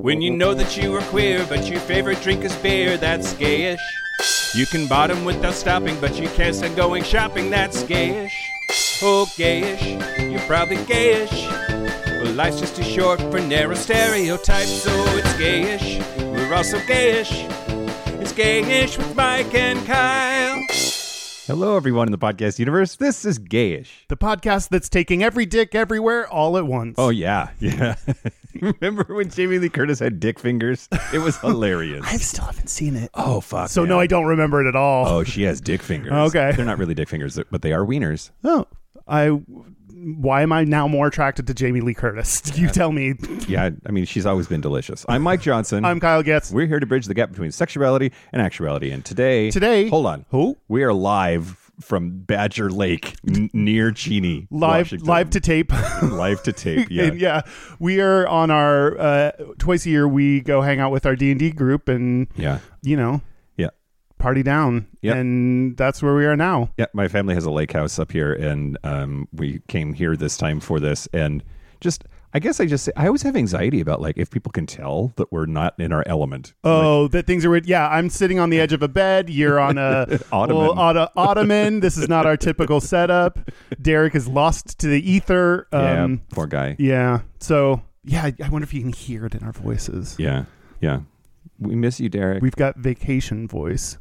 When you know that you are queer, but your favorite drink is beer, that's gayish. You can bottom without stopping, but you can't stand going shopping, that's gayish. Oh, gayish, you're probably gayish. Well, life's just too short for narrow stereotypes, so it's gayish. We're also gayish. It's Gayish with Mike and Kyle. Hello, everyone in the podcast universe. This is Gayish, the podcast that's taking every dick everywhere all at once. Oh, yeah. Remember when Jamie Lee Curtis had dick fingers? It was hilarious. I still haven't seen it. Oh, fuck. So, no, I don't remember it at all. Oh, she has dick fingers. Okay. They're not really dick fingers, but they are wieners. Oh, why am I now more attracted to Jamie Lee Curtis? You tell me. Yeah, I mean, she's always been delicious. I'm Mike Johnson. I'm Kyle Getz. We're here to bridge the gap between sexuality and actuality. And today, hold on. Who? We are live from Badger Lake near Cheney, Washington. Live to tape. Live to tape, yeah. And yeah, we are on our, twice a year, we go hang out with our D&D group and, party down. Yep. And that's where we are now. Yeah, my family has a lake house up here, and we came here this time for this, and I always have anxiety about, like, if people can tell that we're not in our element. Oh, that things are weird. Yeah, I'm sitting on the edge of a bed. You're on a ottoman. This is not our typical setup. Derek is lost to the ether. Yeah, poor guy. Yeah. So, yeah, I wonder if you can hear it in our voices. Yeah. We miss you, Derek. We've got vacation voice.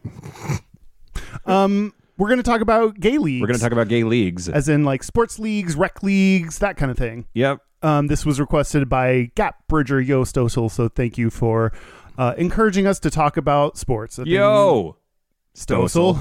We're going to talk about gay leagues. We're going to talk about gay leagues. As in, like, sports leagues, rec leagues, that kind of thing. Yep. This was requested by Gap Bridger Yo Stossel, so thank you for encouraging us to talk about sports. Yo! Stossel.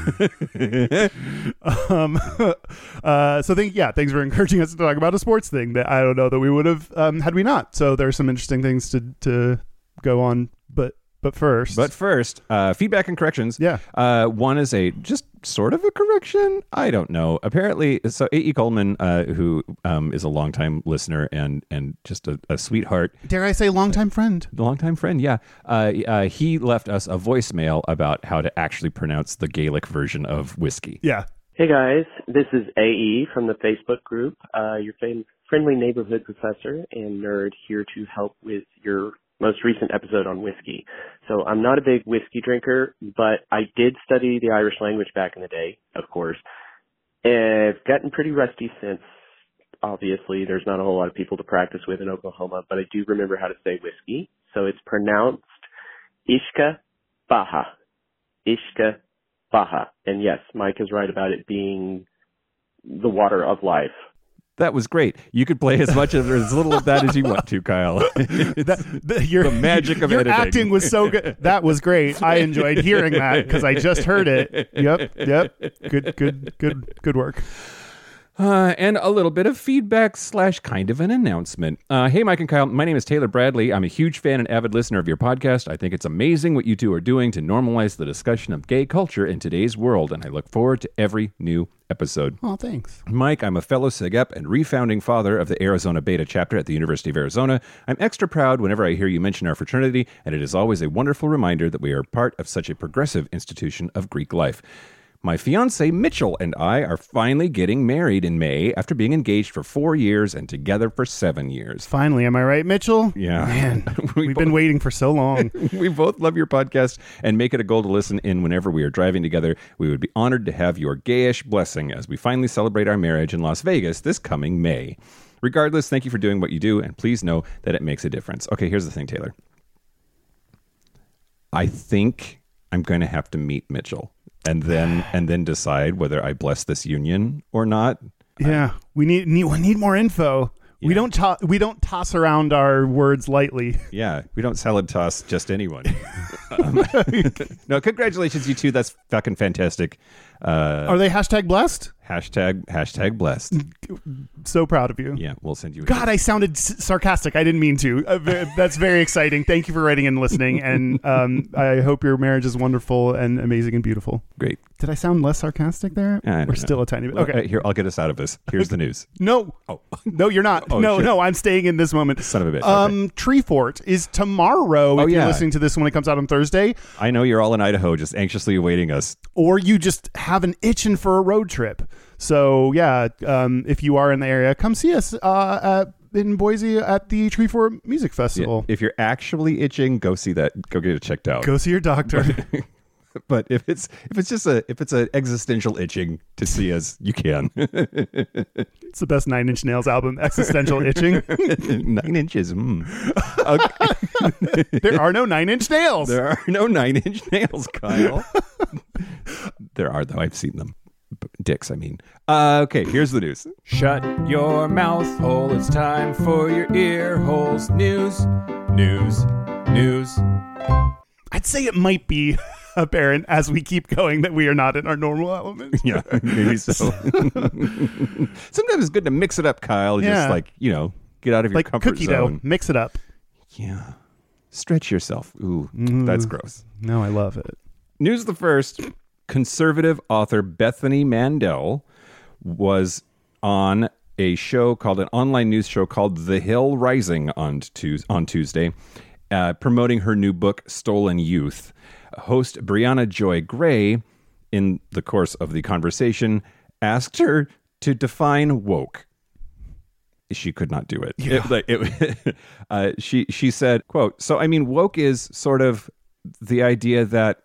Thanks for encouraging us to talk about a sports thing that I don't know that we would have had we not. So there are some interesting things to go on, but first, feedback and corrections. Yeah. One is a just sort of a correction. I don't know. Apparently, so A.E. Coleman, who is a longtime listener and just a sweetheart. Dare I say longtime friend? Longtime friend, yeah. He left us a voicemail about how to actually pronounce the Gaelic version of whiskey. Yeah. Hey guys, this is A.E. from the Facebook group, your friendly neighborhood professor and nerd here to help with your most recent episode on whiskey. So I'm not a big whiskey drinker, but I did study the Irish language back in the day, of course. And I've gotten pretty rusty since, obviously, there's not a whole lot of people to practice with in Oklahoma, but I do remember how to say whiskey. So it's pronounced Ishka Baha. Ishka Baha. And yes, Mike is right about it being the water of life. That was great. You could play as much of or as little of that as you want to, Kyle. The magic of editing. Your acting was so good. That was great. I enjoyed hearing that because I just heard it. Yep. Good work. And a little bit of feedback / kind of an announcement. Hey, Mike and Kyle, my name is Taylor Bradley. I'm a huge fan and avid listener of your podcast. I think it's amazing what you two are doing to normalize the discussion of gay culture in today's world, and I look forward to every new episode. Oh, thanks. Mike, I'm a fellow SIGEP and refounding father of the Arizona Beta chapter at the University of Arizona. I'm extra proud whenever I hear you mention our fraternity, and it is always a wonderful reminder that we are part of such a progressive institution of Greek life. My fiancé, Mitchell, and I are finally getting married in May after being engaged for 4 years and together for 7 years. Finally, am I right, Mitchell? Yeah. Man, we've been waiting for so long. We both love your podcast and make it a goal to listen in whenever we are driving together. We would be honored to have your gayish blessing as we finally celebrate our marriage in Las Vegas this coming May. Regardless, thank you for doing what you do, and please know that it makes a difference. Okay, here's the thing, Taylor. I think I'm going to have to meet Mitchell. And then decide whether I bless this union or not. Yeah, we need more info. Yeah. We don't toss around our words lightly. Yeah, we don't salad toss just anyone. No, congratulations, you two. That's fucking fantastic. Are they #blessed? Hashtag blessed. So proud of you. Yeah, we'll send you. God, I sounded sarcastic. I didn't mean to. That's very exciting. Thank you for writing and listening. And I hope your marriage is wonderful and amazing and beautiful. Great. Did I sound less sarcastic there? Or still a tiny bit? Okay. Here, I'll get us out of this. Here's the news. No. Oh. No, you're not. Oh, no, I'm staying in this moment. Son of a bitch. Okay. Treefort is tomorrow if you're listening to this when it comes out on Thursday. I know you're all in Idaho just anxiously awaiting us. Or you just have an itching for a road trip. So, yeah, if you are in the area, come see us at in Boise at the Treefort Music Festival. If you're actually itching, go see that. Go get it checked out. Go see your doctor. But if it's an existential itching to see us, you can. It's the best Nine Inch Nails album, Existential Itching. 9 inches. Okay. There are no 9 Inch Nails. There are no 9 Inch Nails, Kyle. There are, though. I've seen them. Dicks, I mean. Okay, here's the news. Shut your mouth hole. It's time for your ear holes. News. I'd say it might be apparent as we keep going that we are not in our normal element. Yeah, maybe so. Sometimes it's good to mix it up, Kyle. Yeah. Just get out of your Like comfort cookie zone. dough. Mix it up. Yeah. Stretch yourself. Ooh, that's gross. No, I love it. News the first. Conservative author Bethany Mandel was on a show called an online news show called The Hill Rising on Tuesday, promoting her new book, Stolen Youth. Host Brianna Joy Gray, in the course of the conversation, asked her to define woke. She could not do it. Yeah. She said, quote, "So, I mean, woke is sort of the idea that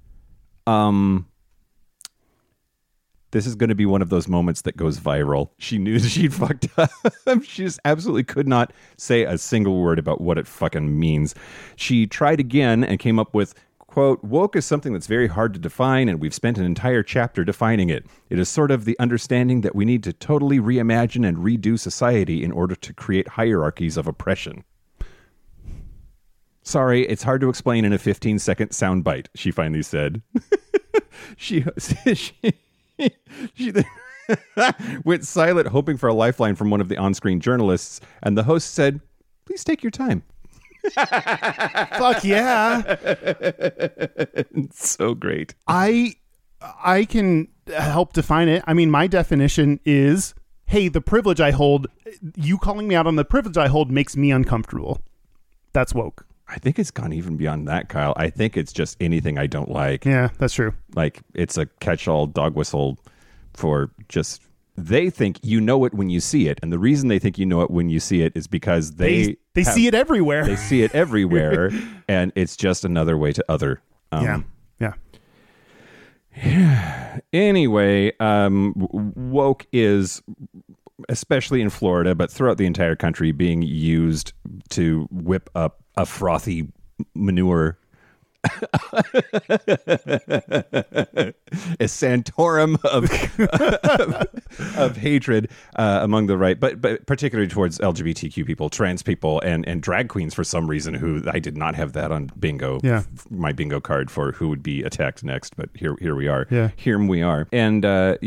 this is going to be one of those moments that goes viral." She knew she'd fucked up. She just absolutely could not say a single word about what it fucking means. She tried again and came up with, quote, "Woke is something that's very hard to define, and we've spent an entire chapter defining it. It is sort of the understanding that we need to totally reimagine and redo society in order to create hierarchies of oppression." "Sorry, it's hard to explain in a 15-second soundbite," she finally said. She then went silent, hoping for a lifeline from one of the on-screen journalists, and the host said, "Please take your time." Fuck yeah. It's so great. I can help define it. I mean, my definition is, hey, the privilege I hold, you calling me out on the privilege I hold makes me uncomfortable. That's woke. I think it's gone even beyond that, Kyle. I think it's just anything I don't like. Yeah, that's true. Like, it's a catch-all dog whistle for just... They think you know it when you see it, and the reason they think you know it when you see it is because they see it everywhere. They see it everywhere, and it's just another way to other. Yeah. Anyway, woke is, especially in Florida, but throughout the entire country, being used to whip up a frothy manure. A santorum of hatred among the right, but particularly towards LGBTQ people, trans people, and drag queens for some reason. Who I did not have that on bingo, my bingo card for who would be attacked next. But here we are. Here we are, and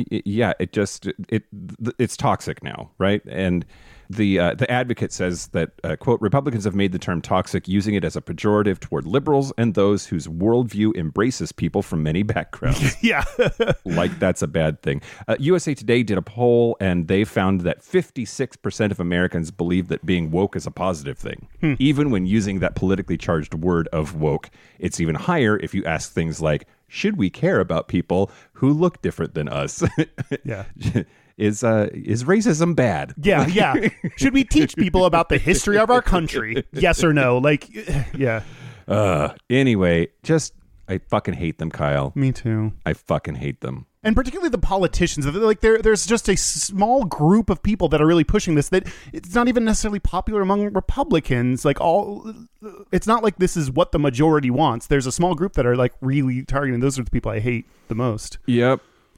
it's toxic now, right? And the Advocate says that, quote, "Republicans have made the term toxic, using it as a pejorative toward liberals and those whose worldview embraces people from many backgrounds." Yeah. Like that's a bad thing. USA Today did a poll, and they found that 56% of Americans believe that being woke is a positive thing. Even when using that politically charged word of woke, it's even higher if you ask things like, should we care about people who look different than us? Yeah. Is racism bad? Yeah. Should we teach people about the history of our country? Yes or no? Like, yeah. Anyway, I fucking hate them, Kyle. Me too. I fucking hate them. And particularly the politicians. Like, there's just a small group of people that are really pushing this, that it's not even necessarily popular among Republicans. Like, it's not like this is what the majority wants. There's a small group that are like really targeting. Those are the people I hate the most. Yep.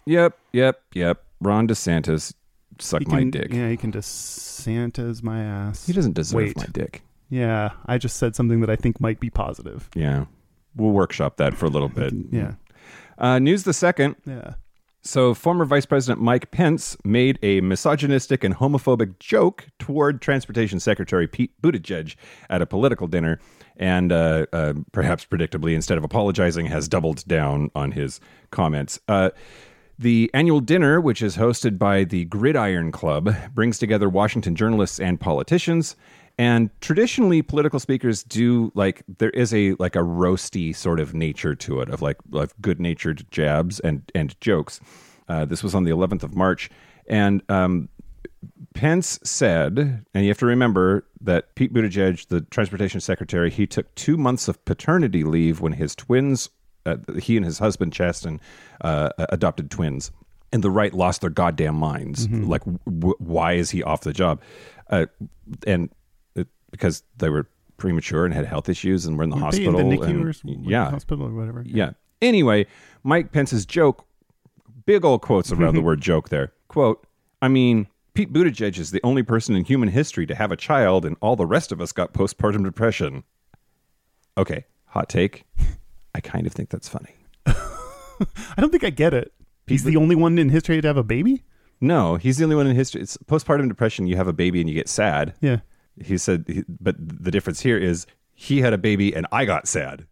Ron DeSantis, suck my dick. Yeah, he can DeSantis my ass. He doesn't deserve my dick. Yeah, I just said something that I think might be positive. Yeah. We'll workshop that for a little bit. Yeah. News the second. Yeah. So former Vice President Mike Pence made a misogynistic and homophobic joke toward Transportation Secretary Pete Buttigieg at a political dinner, and perhaps predictably, instead of apologizing, has doubled down on his comments. The annual dinner, which is hosted by the Gridiron Club, brings together Washington journalists and politicians. And traditionally, political speakers do, like, there is a roasty sort of nature to it, of good-natured jabs and jokes. This was on the 11th of March. And Pence said, and you have to remember that Pete Buttigieg, the transportation secretary, he took 2 months of paternity leave when his twins, he and his husband, Chasten, adopted twins. And the right lost their goddamn minds. Like, why is he off the job? Because they were premature and had health issues and were in the hospital. In the NICU and, or yeah. hospital or whatever. Yeah. Anyway, Mike Pence's joke, big old quotes around the word joke there. Quote, I mean, Pete Buttigieg is the only person in human history to have a child, and all the rest of us got postpartum depression. Okay, hot take. I kind of think that's funny. I don't think I get it. He's the only one in history to have a baby? No, he's the only one in history. It's postpartum depression. You have a baby and you get sad. Yeah. He said, but the difference here is he had a baby and I got sad.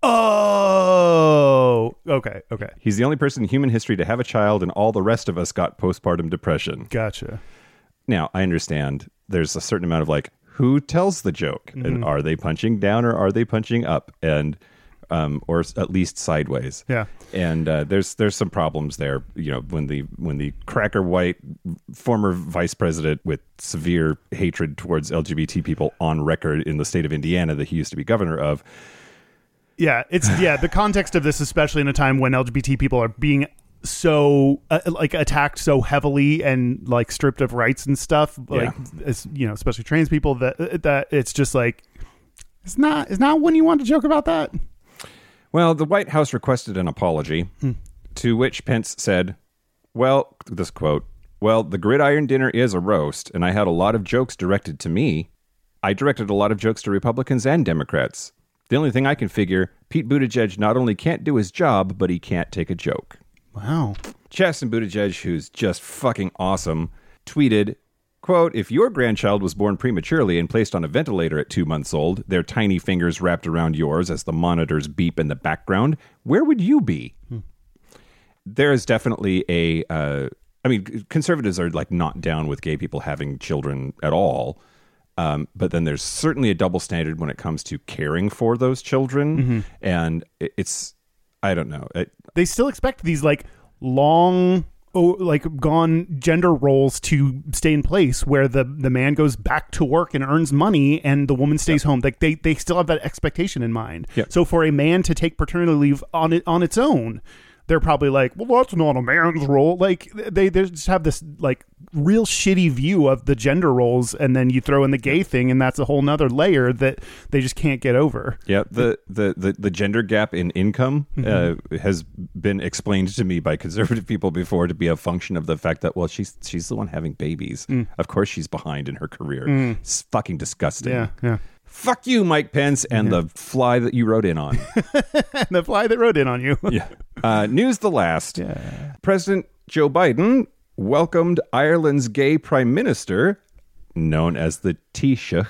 Oh, okay. He's the only person in human history to have a child, and all the rest of us got postpartum depression. Gotcha. Now, I understand there's a certain amount of like, who tells the joke? And are they punching down or are they punching up? And or at least sideways. Yeah. And there's some problems there. You know, when the cracker white former vice president with severe hatred towards LGBT people on record in the state of Indiana that he used to be governor of. Yeah, the context of this, especially in a time when LGBT people are being so like attacked so heavily and like stripped of rights and stuff, like as, you know, especially trans people, that it's just like it's not when you want to joke about that. Well, the White House requested an apology, to which Pence said, well, this quote, well, the gridiron dinner is a roast, and I had a lot of jokes directed to me. I directed a lot of jokes to Republicans and Democrats. The only thing I can figure, Pete Buttigieg not only can't do his job, but he can't take a joke. Wow. Chasten Buttigieg, who's just fucking awesome, tweeted, quote, if your grandchild was born prematurely and placed on a ventilator at 2 months old, their tiny fingers wrapped around yours as the monitors beep in the background, where would you be? There is definitely I mean, conservatives are like not down with gay people having children at all. But then there's certainly a double standard when it comes to caring for those children. And it's, I don't know. They still expect these like long, gone gender roles to stay in place where the man goes back to work and earns money and the woman stays home. Like they still have that expectation in mind. So for a man to take paternity leave on its own, they're probably like, well, that's not a man's role. Like they just have this like real shitty view of the gender roles, and then you throw in the gay thing, and that's a whole nother layer that they just can't get over. Yeah, the gender gap in income has been explained to me by conservative people before to be a function of the fact that, well, she's the one having babies. Of course she's behind in her career. It's fucking disgusting. Yeah. Fuck you, Mike Pence, and the fly that you rode in on. The fly that rode in on you. News the last. President Joe Biden welcomed Ireland's gay prime minister, known as the Taoiseach.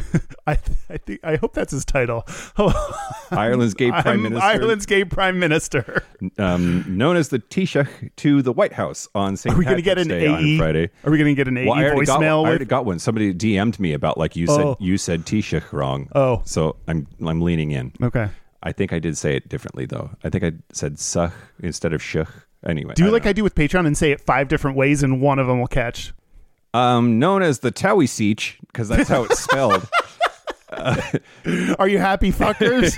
I hope that's his title. Ireland's gay prime minister. Ireland's gay prime minister. Known as the Taoiseach, to the White House on St. Patrick's Day on Friday. Are we going to get an AE voicemail? I already got one. Somebody DM'd me about like you said Taoiseach wrong. Oh, so I'm leaning in. Okay. I think I did say it differently though. I think I said such instead of shuch. Anyway, do like I do with Patreon and say it 5 different ways and one of them will catch. Known as the Taoiseach, because that's how it's spelled. Are you happy, fuckers?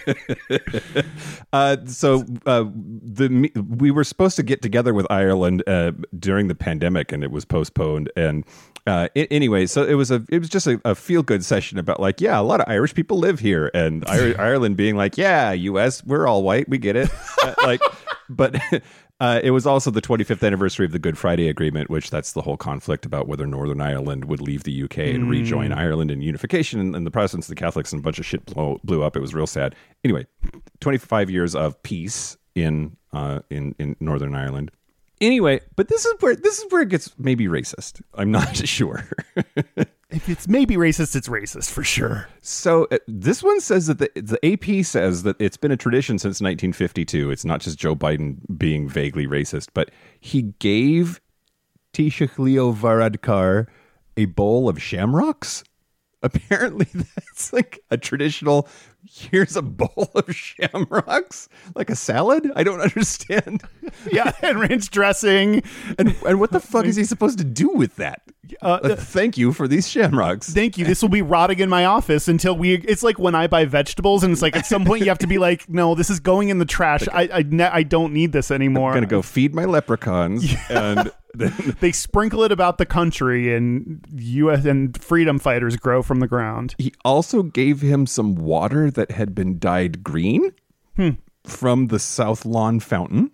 We were supposed to get together with Ireland during the pandemic, and it was postponed. And anyway, so it was just a feel good session about like, yeah, a lot of Irish people live here, and Ireland being like, yeah, U.S., we're all white, we get it, but. It was also the 25th anniversary of the Good Friday Agreement, which that's the whole conflict about whether Northern Ireland would leave the UK and rejoin Ireland in unification. And the Protestants, the Catholics, and a bunch of shit blew up. It was real sad. Anyway, 25 years of peace in Northern Ireland. Anyway, but this is where it gets maybe racist. I'm not sure. If it's maybe racist, it's racist for sure. So this one says that the AP says that it's been a tradition since 1952. It's not just Joe Biden being vaguely racist, but he gave Taoiseach Leo Varadkar a bowl of shamrocks. Apparently, that's like a traditional. Here's a bowl of shamrocks, like a salad. I don't understand. Yeah, and ranch dressing. And what the fuck is he supposed to do with that? Thank you for these shamrocks. Thank you. This will be rotting in my office until it's like when I buy vegetables, and it's like at some point you have to be like, no, this is going in the trash. I don't need this anymore. I'm gonna go feed my leprechauns, and then they sprinkle it about the country, and U.S. and freedom fighters grow from the ground. He also gave him some water that had been dyed green from the South Lawn fountain.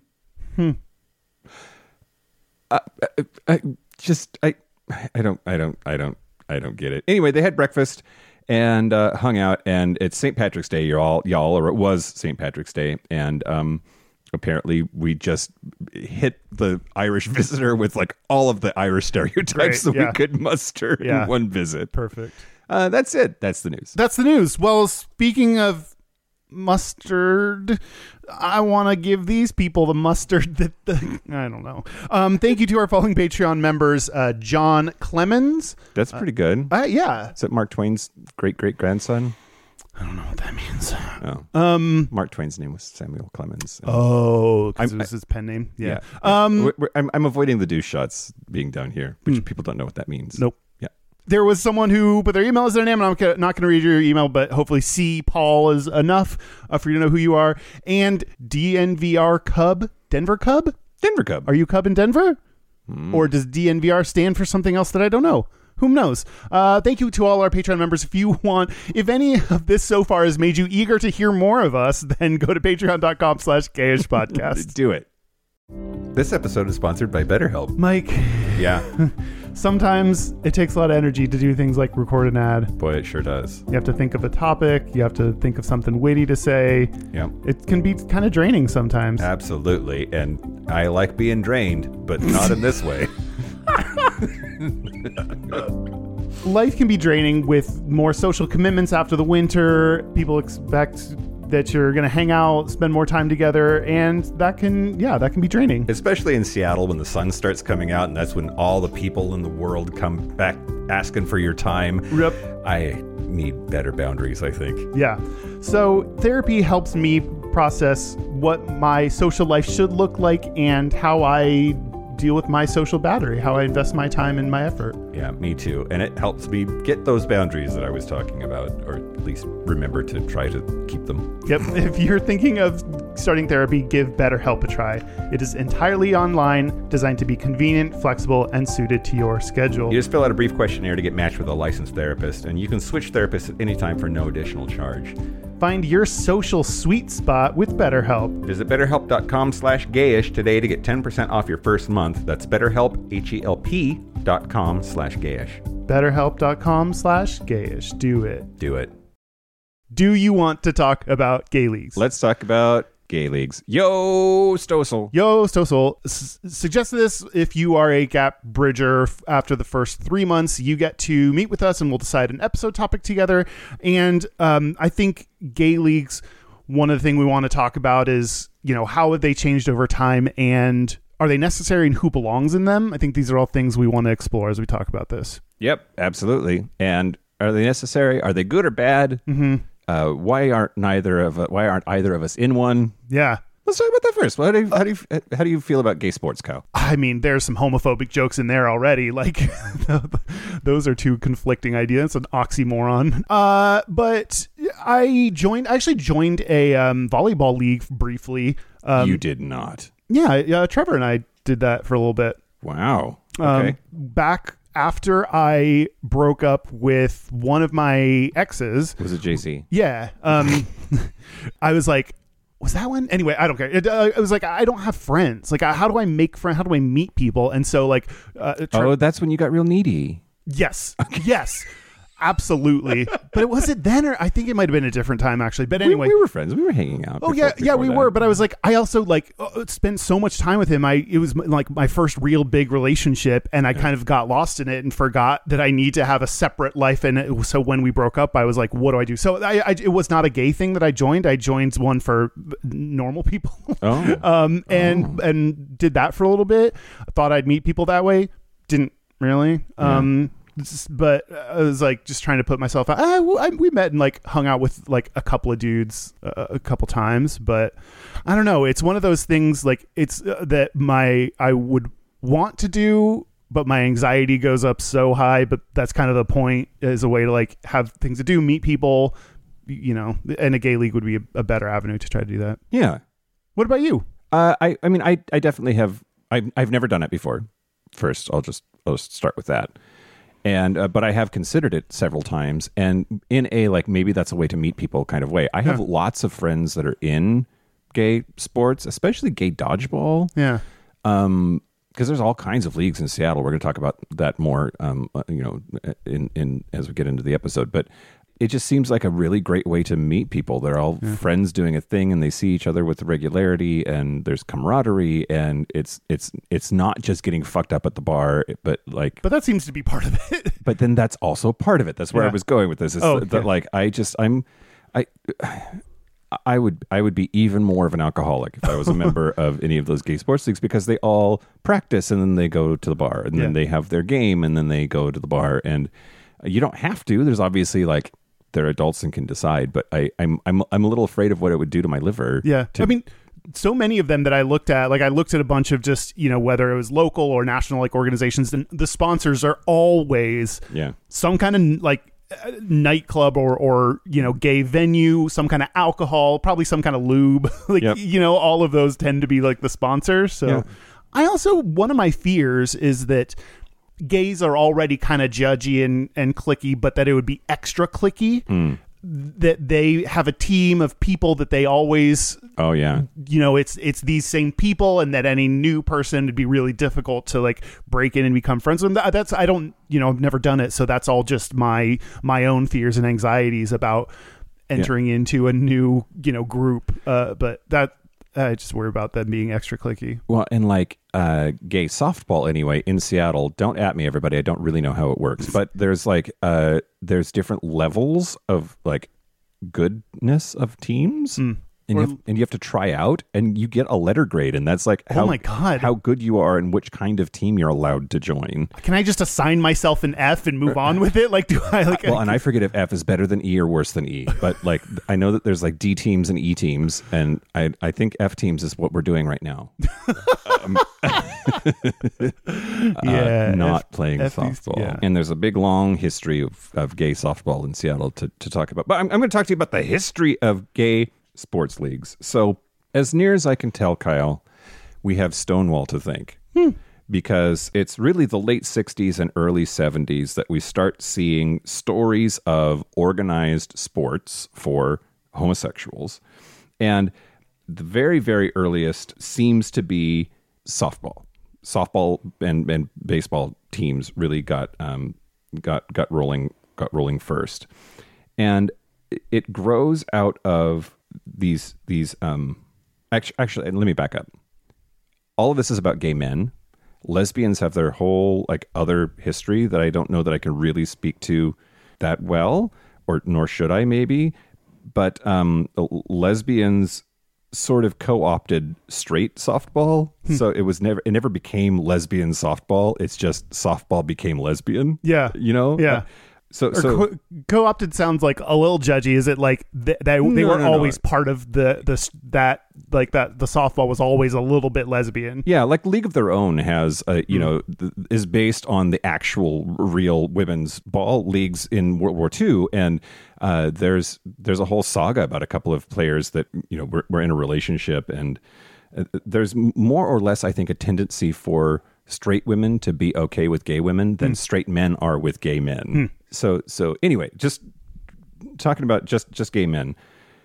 I don't get it. Anyway, they had breakfast and hung out, and it's St. Patrick's Day, y'all, or it was St. Patrick's Day, and apparently we just hit the Irish visitor with like all of the Irish stereotypes that we could muster in one visit. Perfect. That's it. That's the news. That's the news. Well, speaking of mustard, I want to give these people the mustard that I don't know. Thank you to our following Patreon members, John Clemens. That's pretty good. Yeah. Is it Mark Twain's great-great-grandson? I don't know what that means. Oh. Mark Twain's name was Samuel Clemens. Oh, because it was his pen name. Yeah. I'm avoiding the douche shots being done here, which people don't know what that means. Nope. Yeah. There was someone who put their email as their name, and I'm not going to read your email, but hopefully C. Paul is enough for you to know who you are. And DNVR Cub, Denver Cub? Denver Cub. Are you Cub in Denver? Or does DNVR stand for something else that I don't know? Who knows? Thank you to all our Patreon members. If any of this so far has made you eager to hear more of us, then go to patreon.com/gayishpodcast. Do it. This episode is sponsored by BetterHelp. Mike. Yeah. Sometimes it takes a lot of energy to do things like record an ad. Boy, it sure does. You have to think of a topic. You have to think of something witty to say. Yeah. It can be kind of draining sometimes. Absolutely. And I like being drained, but not in this way. Life can be draining with more social commitments after the winter. People expect that you're going to hang out, spend more time together, and that can be draining. Especially in Seattle when the sun starts coming out, and that's when all the people in the world come back asking for your time. Yep. I need better boundaries, I think. Yeah. So therapy helps me process what my social life should look like and how I deal with my social battery, how I invest my time and my effort. Yeah, me too. And it helps me get those boundaries that I was talking about, or at least remember to try to keep them. Yep. If you're thinking of starting therapy, give BetterHelp a try. It is entirely online, designed to be convenient, flexible, and suited to your schedule. You just fill out a brief questionnaire to get matched with a licensed therapist, and you can switch therapists at any time for no additional charge. Find your social sweet spot with BetterHelp. Visit BetterHelp.com/gayish today to get 10% off your first month. That's BetterHelp, HELP.com/gayish. BetterHelp.com/gayish. Do it. Do it. Do you want to talk about gay leagues? Let's talk about gay leagues. Yo, Stossel. Yo, Stossel. Suggest this if you are a gap bridger. After the first 3 months, you get to meet with us and we'll decide an episode topic together. And I think gay leagues, one of the things we want to talk about is, how have they changed over time and are they necessary and who belongs in them? I think these are all things we want to explore as we talk about this. Yep, absolutely. And are they necessary? Are they good or bad? Mm-hmm. Why aren't either of us in one? Yeah. Let's talk about that first. How do you feel about gay sports, Kyle? I mean, there's some homophobic jokes in there already. Like, those are two conflicting ideas. It's an oxymoron. But I actually joined a volleyball league briefly. You did not. Yeah, Trevor and I did that for a little bit. Wow. Okay. Back after I broke up with one of my exes. Was it JC? Yeah. I was like, was that one? Anyway, I don't care. It was like, I don't have friends. Like, how do I make friends? How do I meet people? And so, like... that's when you got real needy. Yes. Okay. Yes. Absolutely. But was it then, or I think it might have been a different time, actually. But anyway, we were friends. We were hanging out. Oh, before we were. But I was like, I also spent so much time with him. It was like my first real big relationship, and I kind of got lost in it and forgot that I need to have a separate life. And so when we broke up, I was like, what do I do? So it was not a gay thing that I joined. I joined one for normal people. And did that for a little bit. I thought I'd meet people that way. Didn't really. but I was like just trying to put myself out. We met and like hung out with like a couple of dudes a couple times, but I don't know. It's one of those things like it's that I would want to do, but my anxiety goes up so high. But that's kind of the point, as a way to like have things to do, meet people, you know. And a gay league would be a better avenue to try to do that. Yeah. What about you? I mean, I definitely have. I've never done it before. First, I'll just start with that. And but I have considered it several times, and in a like maybe that's a way to meet people kind of way. I have lots of friends that are in gay sports, especially gay dodgeball. Yeah. Because there's all kinds of leagues in Seattle. We're going to talk about that more, you know, in as we get into the episode. But it just seems like a really great way to meet people. They're all friends doing a thing, and they see each other with regularity, and there's camaraderie, and it's not just getting fucked up at the bar, but that seems to be part of it. But then that's also part of it. That's where I was going with this. Is that like I would be even more of an alcoholic if I was a member of any of those gay sports leagues, because they all practice and then they go to the bar, and then they have their game and then they go to the bar, and you don't have to. There's obviously like they're adults and can decide, but I'm a little afraid of what it would do to my liver. Yeah, I mean, so many of them that I looked at, like I looked at a bunch of just, you know, whether it was local or national like organizations, and the sponsors are always some kind of like nightclub or you know, gay venue, some kind of alcohol, probably some kind of lube, like you know, all of those tend to be like the sponsors. So I also, one of my fears is that gays are already kind of judgy and cliquey, but that it would be extra cliquey. That they have a team of people that they always, you know, it's these same people, and that any new person would be really difficult to like break in and become friends with them. That's, I don't, you know, I've never done it, so that's all just my own fears and anxieties about entering into a new, you know, group. But that I just worry about them being extra cliquey. Well, and like gay softball anyway in Seattle, don't at me, everybody. I don't really know how it works, but there's like there's different levels of like goodness of teams. And you have to try out, and you get a letter grade, and that's like how good you are and which kind of team you're allowed to join. Can I just assign myself an F and move on with it? Like, do I like? Well, and I forget if F is better than E or worse than E, but like I know that there's like D teams and E teams, and I think F teams is what we're doing right now. Not playing softball. Yeah. And there's a big long history of gay softball in Seattle to talk about. But I'm going to talk to you about the history of gay sports leagues. So as near as I can tell, Kyle, we have Stonewall to thank, because it's really the late 60s and early 70s that we start seeing stories of organized sports for homosexuals. And the very, very earliest seems to be softball. Softball and baseball teams really got rolling first. And it grows out of these actually, let me back up. All of this is about gay men. Lesbians have their whole like other history that I don't know that I can really speak to that well, or nor should I maybe. But lesbians sort of co-opted straight softball, so it never became lesbian softball. It's just softball became lesbian. Yeah, you know. Yeah. So co-opted sounds like a little judgy. Is it like they were always part of the softball was always a little bit lesbian? Yeah, like League of Their Own has is based on the actual real women's ball leagues in World War II, and there's a whole saga about a couple of players that were in a relationship, and there's more or less, I think, a tendency for straight women to be okay with gay women than straight men are with gay men. So anyway, just talking about just gay men.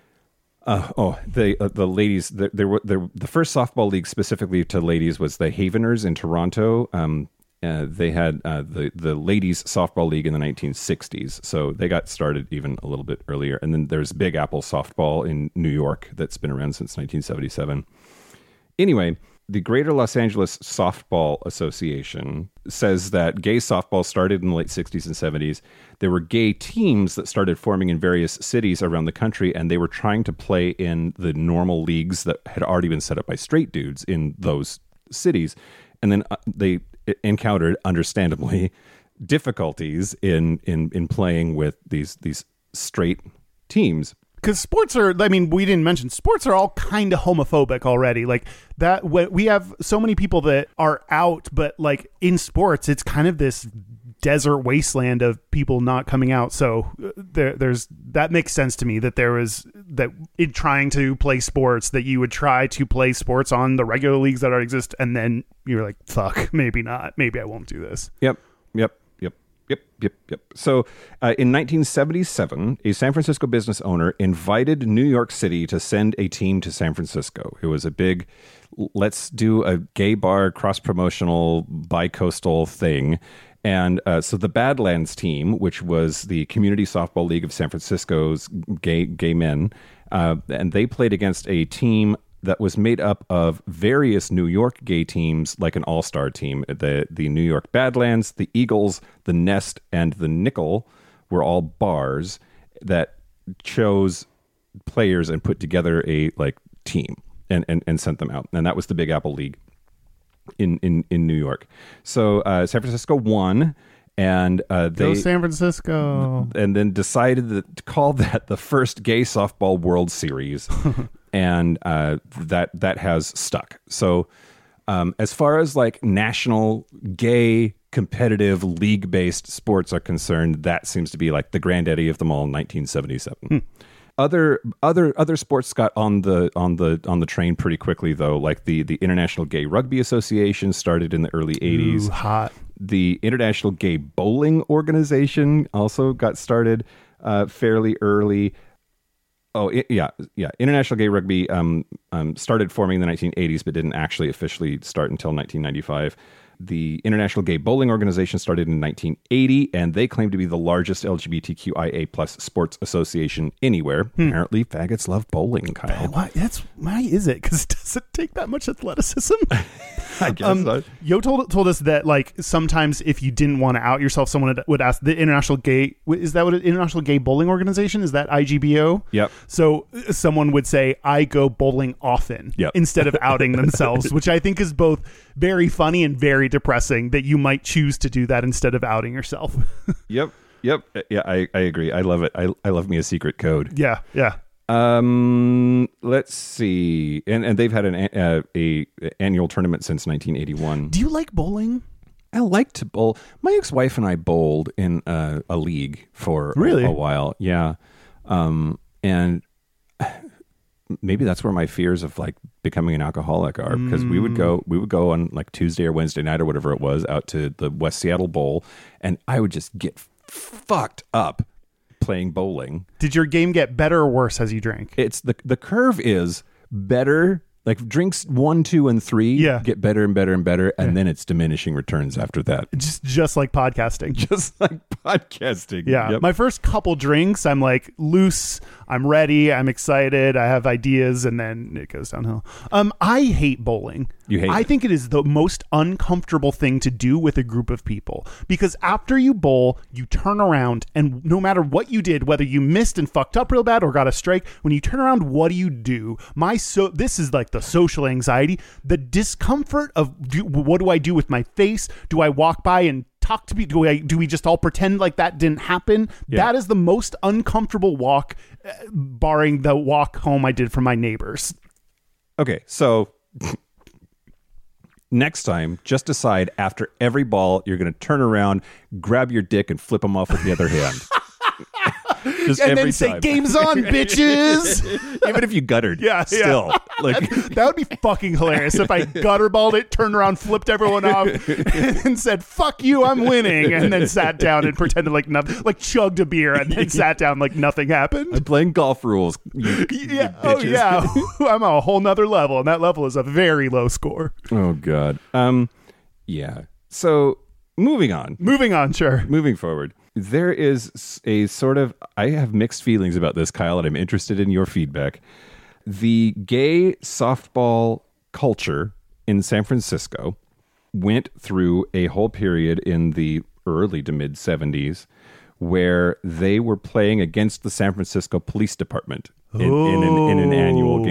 The ladies. The first softball league specifically to ladies was the Haveners in Toronto. They had the ladies softball league in the 1960s, so they got started even a little bit earlier. And then there's Big Apple softball in New York that's been around since 1977. Anyway, the Greater Los Angeles Softball Association says that gay softball started in the late 60s and 70s. There were gay teams that started forming in various cities around the country, and they were trying to play in the normal leagues that had already been set up by straight dudes in those cities. And then they encountered, understandably, difficulties in playing with these straight teams. Because sports are, I mean, we didn't mention, sports are all kind of homophobic already. Like that, we have so many people that are out, but like in sports, it's kind of this desert wasteland of people not coming out. So there's that makes sense to me that there was that in trying to play sports, that you would try to play sports on the regular leagues that already exist, and then you're like, fuck, maybe not, maybe I won't do this. Yep. So in 1977, a San Francisco business owner invited New York City to send a team to San Francisco. It was a big, let's do a gay bar cross-promotional bi-coastal thing. And so the Badlands team, which was the Community Softball League of San Francisco's gay men, and they played against a team that was made up of various New York gay teams, like an all-star team. The New York Badlands, the Eagles, the Nest, and the Nickel were all bars that chose players and put together a team and sent them out. And that was the Big Apple League in New York. So San Francisco won. And Go San Francisco. And then decided to call that the first gay softball World Series. And that has stuck. So as far as national gay competitive league-based sports are concerned, that seems to be the granddaddy of them all in 1977. Other sports got on the train pretty quickly, though. Like the International Gay Rugby Association started in the early 80s. Ooh, hot. The International Gay Bowling Organization also got started fairly early. International Gay Rugby started forming in the 1980s, but didn't actually officially start until 1995. The International Gay Bowling Organization started in 1980, and they claim to be the largest LGBTQIA plus sports association anywhere. Apparently, faggots love bowling, Kyle. Why is it? Because does it take that much athleticism? I guess. Yo told us that sometimes if you didn't want to out yourself, someone would ask the International Gay. Is that what an International Gay Bowling Organization? Is that IGBO? Yep. So someone would say, "I go bowling often," instead of outing themselves, which I think is both very funny and very depressing that you might choose to do that instead of outing yourself. Yep. Yeah, I agree. I love it. I love me a secret code. Yeah. Let's see, and they've had an annual tournament since 1981. Do you like bowling? I like to bowl. My ex-wife and I bowled in a league for a while. Yeah, and maybe that's where my fears of becoming an alcoholic are, because we would go on Tuesday or Wednesday night or whatever it was out to the West Seattle Bowl, and I would just get fucked up playing bowling. Did your game get better or worse as you drank? It's the curve is better. Drinks 1, 2, and 3 get better and better and better, and then it's diminishing returns after that. Just like podcasting. Just like podcasting. Yeah. Yep. My first couple drinks, I'm loose, I'm ready, I'm excited, I have ideas, and then it goes downhill. I hate bowling. You hate it? I think it is the most uncomfortable thing to do with a group of people, because after you bowl, you turn around, and no matter what you did, whether you missed and fucked up real bad or got a strike, when you turn around, what do you do? This is the social anxiety, the discomfort of what do I do with my face? Do I walk by and talk to people? Do we just all pretend like that didn't happen? Yeah. That is the most uncomfortable walk, barring the walk home I did from my neighbors. Okay, so next time, just decide after every ball, you're going to turn around, grab your dick, and flip them off with the other hand. Just and every then say, time. "Game's on, bitches!" Even if you guttered, still. That would be fucking hilarious if I gutterballed it, turned around, flipped everyone off, and said, "Fuck you, I'm winning," and then sat down and pretended like nothing, chugged a beer, and then sat down like nothing happened. I'm playing golf rules. You bitches. I'm a whole nother level, and that level is a very low score. Oh God. Yeah. So moving on. Sure. Moving forward. There is a sort of, I have mixed feelings about this, Kyle, and I'm interested in your feedback. The gay softball culture in San Francisco went through a whole period in the early to mid 70s where they were playing against the San Francisco Police Department in an annual game.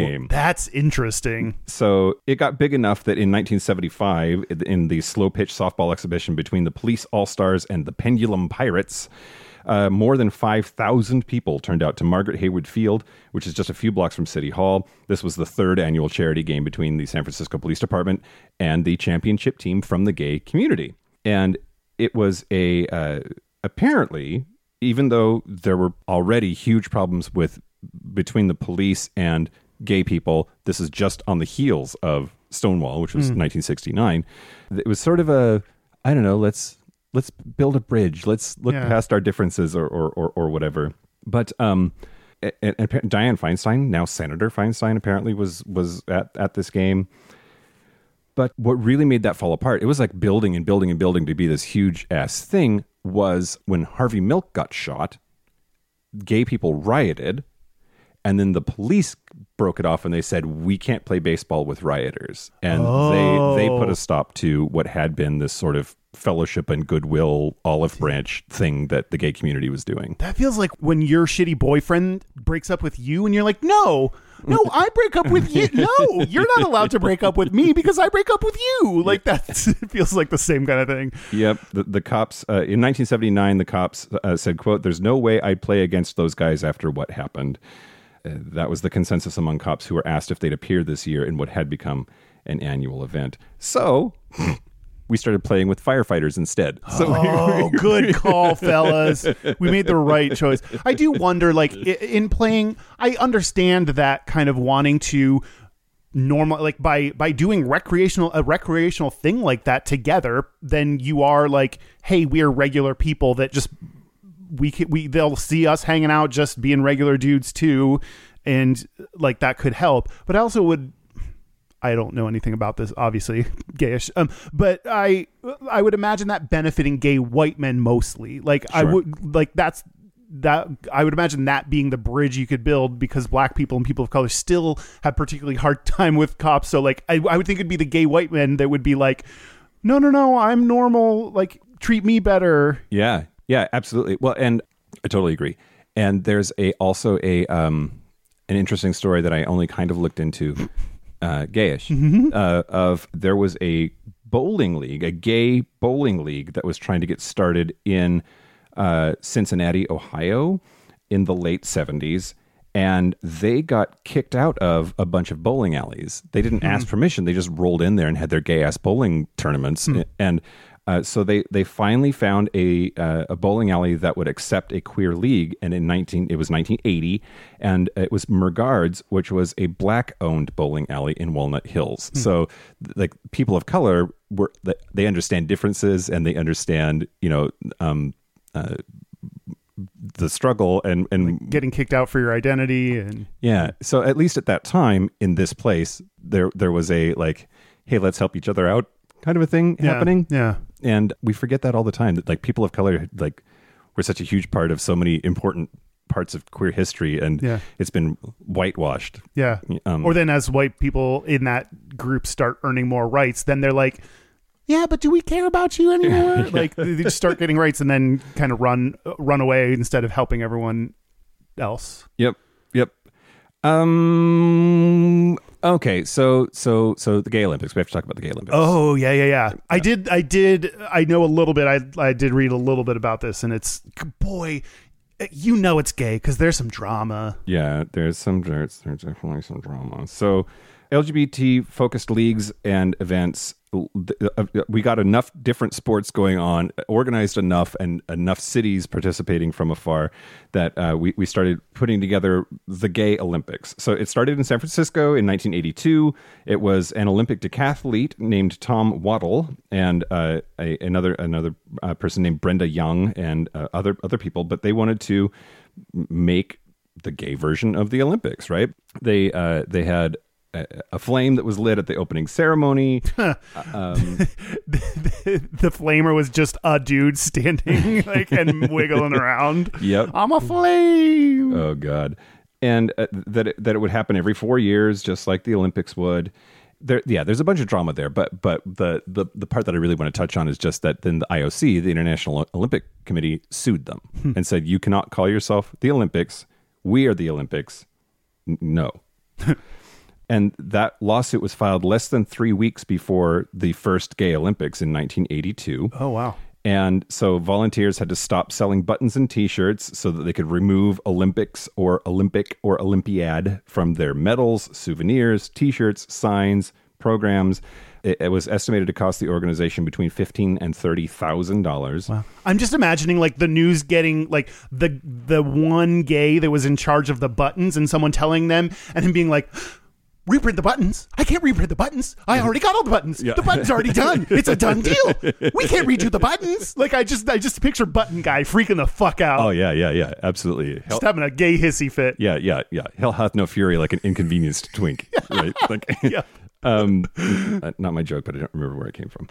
That's interesting. So it got big enough that in 1975, in the slow pitch softball exhibition between the Police All-Stars and the Pendulum Pirates, more than 5,000 people turned out to Margaret Hayward Field, which is just a few blocks from City Hall. This was the third annual charity game between the San Francisco Police Department and the championship team from the gay community. And it was apparently, even though there were already huge problems between the police and gay people, this is just on the heels of Stonewall, which was 1969. It was sort of let's build a bridge. Let's look past our differences or whatever. But and Dianne Feinstein, now Senator Feinstein, apparently was at this game. But what really made that fall apart, it was like building and building and building to be this huge ass thing, was when Harvey Milk got shot, gay people rioted, and then the police broke it off and they said, we can't play baseball with rioters. And they put a stop to what had been this sort of fellowship and goodwill olive branch thing that the gay community was doing. That feels like when your shitty boyfriend breaks up with you and you're like, no, I break up with you. No, you're not allowed to break up with me because I break up with you. Like that feels like the same kind of thing. Yep. The cops, in 1979, the cops said, quote, there's no way I'd play against those guys after what happened. That was the consensus among cops who were asked if they'd appear this year in what had become an annual event. So we started playing with firefighters instead. So good call, fellas. We made the right choice. I do wonder, like, in playing, I understand that kind of wanting to normal, like by doing a recreational thing like that together, then you are like, hey, we are regular people that just they'll see us hanging out, just being regular dudes too, and like that could help. But I don't know anything about this, obviously, gayish. But I would imagine that benefiting gay white men mostly. Like sure. I would imagine that being the bridge you could build, because black people and people of color still have particularly hard time with cops. So like I would think it'd be the gay white men that would be like, no, I'm normal. Like treat me better. Yeah. Yeah, absolutely. Well, and I totally agree. And there's also an interesting story that I only kind of looked into, gayish, of there was a bowling league, a gay bowling league that was trying to get started in Cincinnati, Ohio in the late 70s. And they got kicked out of a bunch of bowling alleys. They didn't ask permission. They just rolled in there and had their gay-ass bowling tournaments. And so they finally found a bowling alley that would accept a queer league, and it was 1980, and it was Mergard's, which was a black-owned bowling alley in Walnut Hills. So, like, people of color they understand differences, and they understand, the struggle and like getting kicked out for your identity, and yeah. So at least at that time in this place, there was a like, hey, let's help each other out kind of a thing happening. Yeah. And we forget that all the time, that like people of color, like, we're such a huge part of so many important parts of queer history, and it's been whitewashed. Yeah. Or then as white people in that group start earning more rights, then they're like, yeah, but do we care about you anymore? Like they just start getting rights and then kind of run away instead of helping everyone else. Yep. Okay, so the Gay Olympics. We have to talk about the Gay Olympics. Oh, yeah. I know a little bit. I did read a little bit about this, and it's, boy, it's gay because there's some drama. Yeah, there's definitely some drama. So LGBT focused leagues and events, we got enough different sports going on, organized enough, and enough cities participating from afar that we started putting together the Gay Olympics. So it started in San Francisco in 1982. It was an Olympic decathlete named Tom Waddle and another person named Brenda Young and other people, but they wanted to make the gay version of the Olympics, right? They had a flame that was lit at the opening ceremony. The flamer was just a dude standing like and wiggling around. Yep, I'm a flame. Oh God! And that it would happen every 4 years, just like the Olympics would. There's a bunch of drama there, but the part that I really want to touch on is just that then the IOC, the International Olympic Committee, sued them and said, you cannot call yourself the Olympics. We are the Olympics. No. And that lawsuit was filed less than 3 weeks before the first Gay Olympics in 1982. Oh, wow. And so volunteers had to stop selling buttons and T-shirts so that they could remove Olympics or Olympic or Olympiad from their medals, souvenirs, T-shirts, signs, programs. It was estimated to cost the organization between $15,000 and $30,000. Wow. I'm just imagining like the news getting like the one gay that was in charge of the buttons and someone telling them and him being like, reprint the buttons. I can't reprint the buttons. I already got all the buttons. Yeah. The button's already done. It's a done deal. We can't redo the buttons. Like I just picture button guy freaking the fuck out. Oh, yeah. Absolutely. Just having a gay hissy fit. Yeah. Hell hath no fury like an inconvenienced twink. Right? Like, Yeah. Not my joke, but I don't remember where it came from.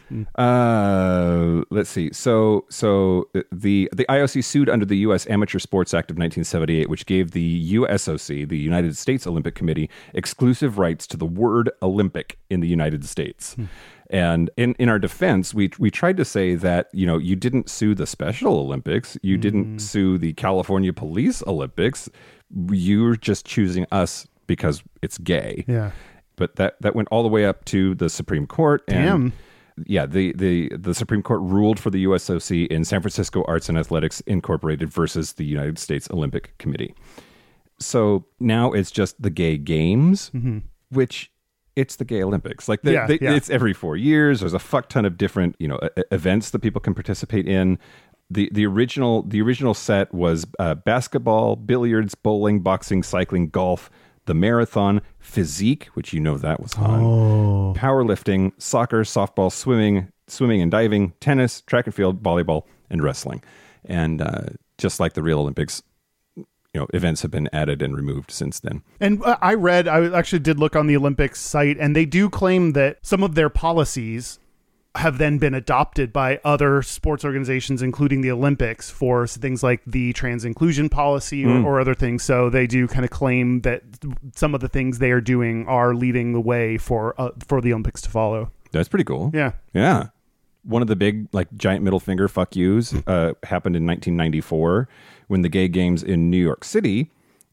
Let's see. So the IOC sued under the U.S. Amateur Sports Act of 1978, which gave the USOC, the United States Olympic Committee, exclusive rights to the word Olympic in the United States. And in our defense, we tried to say that, you didn't sue the Special Olympics. You didn't sue the California Police Olympics. You're just choosing us because it's gay. Yeah. But that went all the way up to the Supreme Court. And yeah, the Supreme Court ruled for the USOC in San Francisco Arts and Athletics Incorporated versus the United States Olympic Committee. So now it's just the Gay Games, which it's the Gay Olympics. Like it's every 4 years. There's a fuck ton of different events that people can participate in. The original set was basketball, billiards, bowling, boxing, cycling, golf, the marathon, physique, which that was on, powerlifting, soccer, softball, swimming and diving, tennis, track and field, volleyball, and wrestling. And just like the real Olympics, events have been added and removed since then. And I actually did look on the Olympics site, and they do claim that some of their policies have then been adopted by other sports organizations, including the Olympics, for things like the trans inclusion policy or other things. So they do kind of claim that some of the things they are doing are leading the way for the Olympics to follow. That's pretty cool. Yeah. One of the big, giant middle finger fuck yous happened in 1994 when the Gay Games in New York City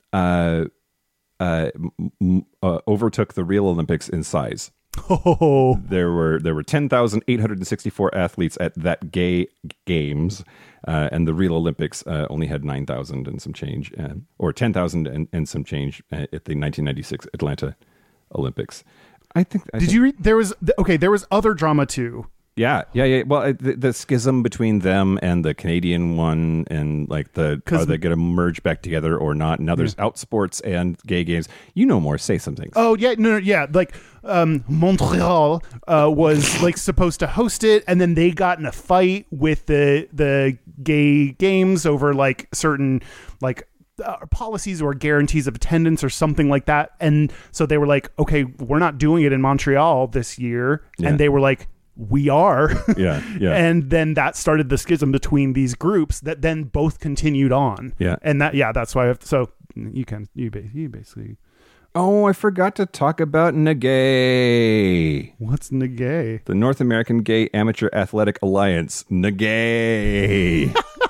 overtook the real Olympics in size. Oh, there were 10,864 athletes at that Gay Games, and the real Olympics only had 9,000 and some change, or 10,000 and some change at the 1996 Atlanta Olympics. Did you read? There was other drama too. Yeah. Well, the schism between them and the Canadian one, and are they going to merge back together or not? Now there's Outsports and Gay Games. More. Say something. Oh yeah, no, yeah. Montreal was supposed to host it, and then they got in a fight with the Gay Games over certain policies or guarantees of attendance or something like that. And so they were like, okay, we're not doing it in Montreal this year, and they were like, we are. Yeah. And then that started the schism between these groups that then both continued on. Yeah. And that's why you basically. Oh, I forgot to talk about NAGAY. What's NAGAY? The North American Gay Amateur Athletic Alliance. NAGAY.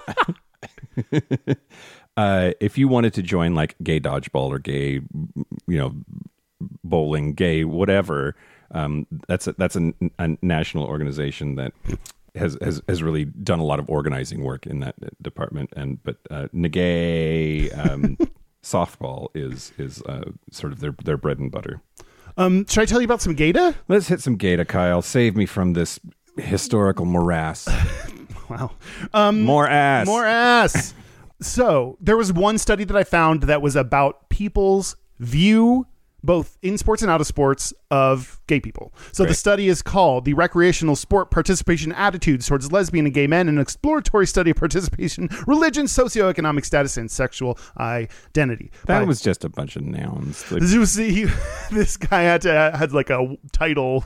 If you wanted to join gay dodgeball or gay, bowling, gay, whatever, that's a national organization that has really done a lot of organizing work in that department. But NAGAY softball is sort of their bread and butter. Should I tell you about some Gata? Let's hit some Gata, Kyle. Save me from this historical morass. Wow. More ass. So there was one study that I found that was about people's view, both in sports and out of sports, of gay people. So the study is called The Recreational Sport Participation Attitudes Towards Lesbian and Gay Men, an exploratory study of participation, religion, socioeconomic status, and sexual identity. That was just a bunch of nouns. This guy had a title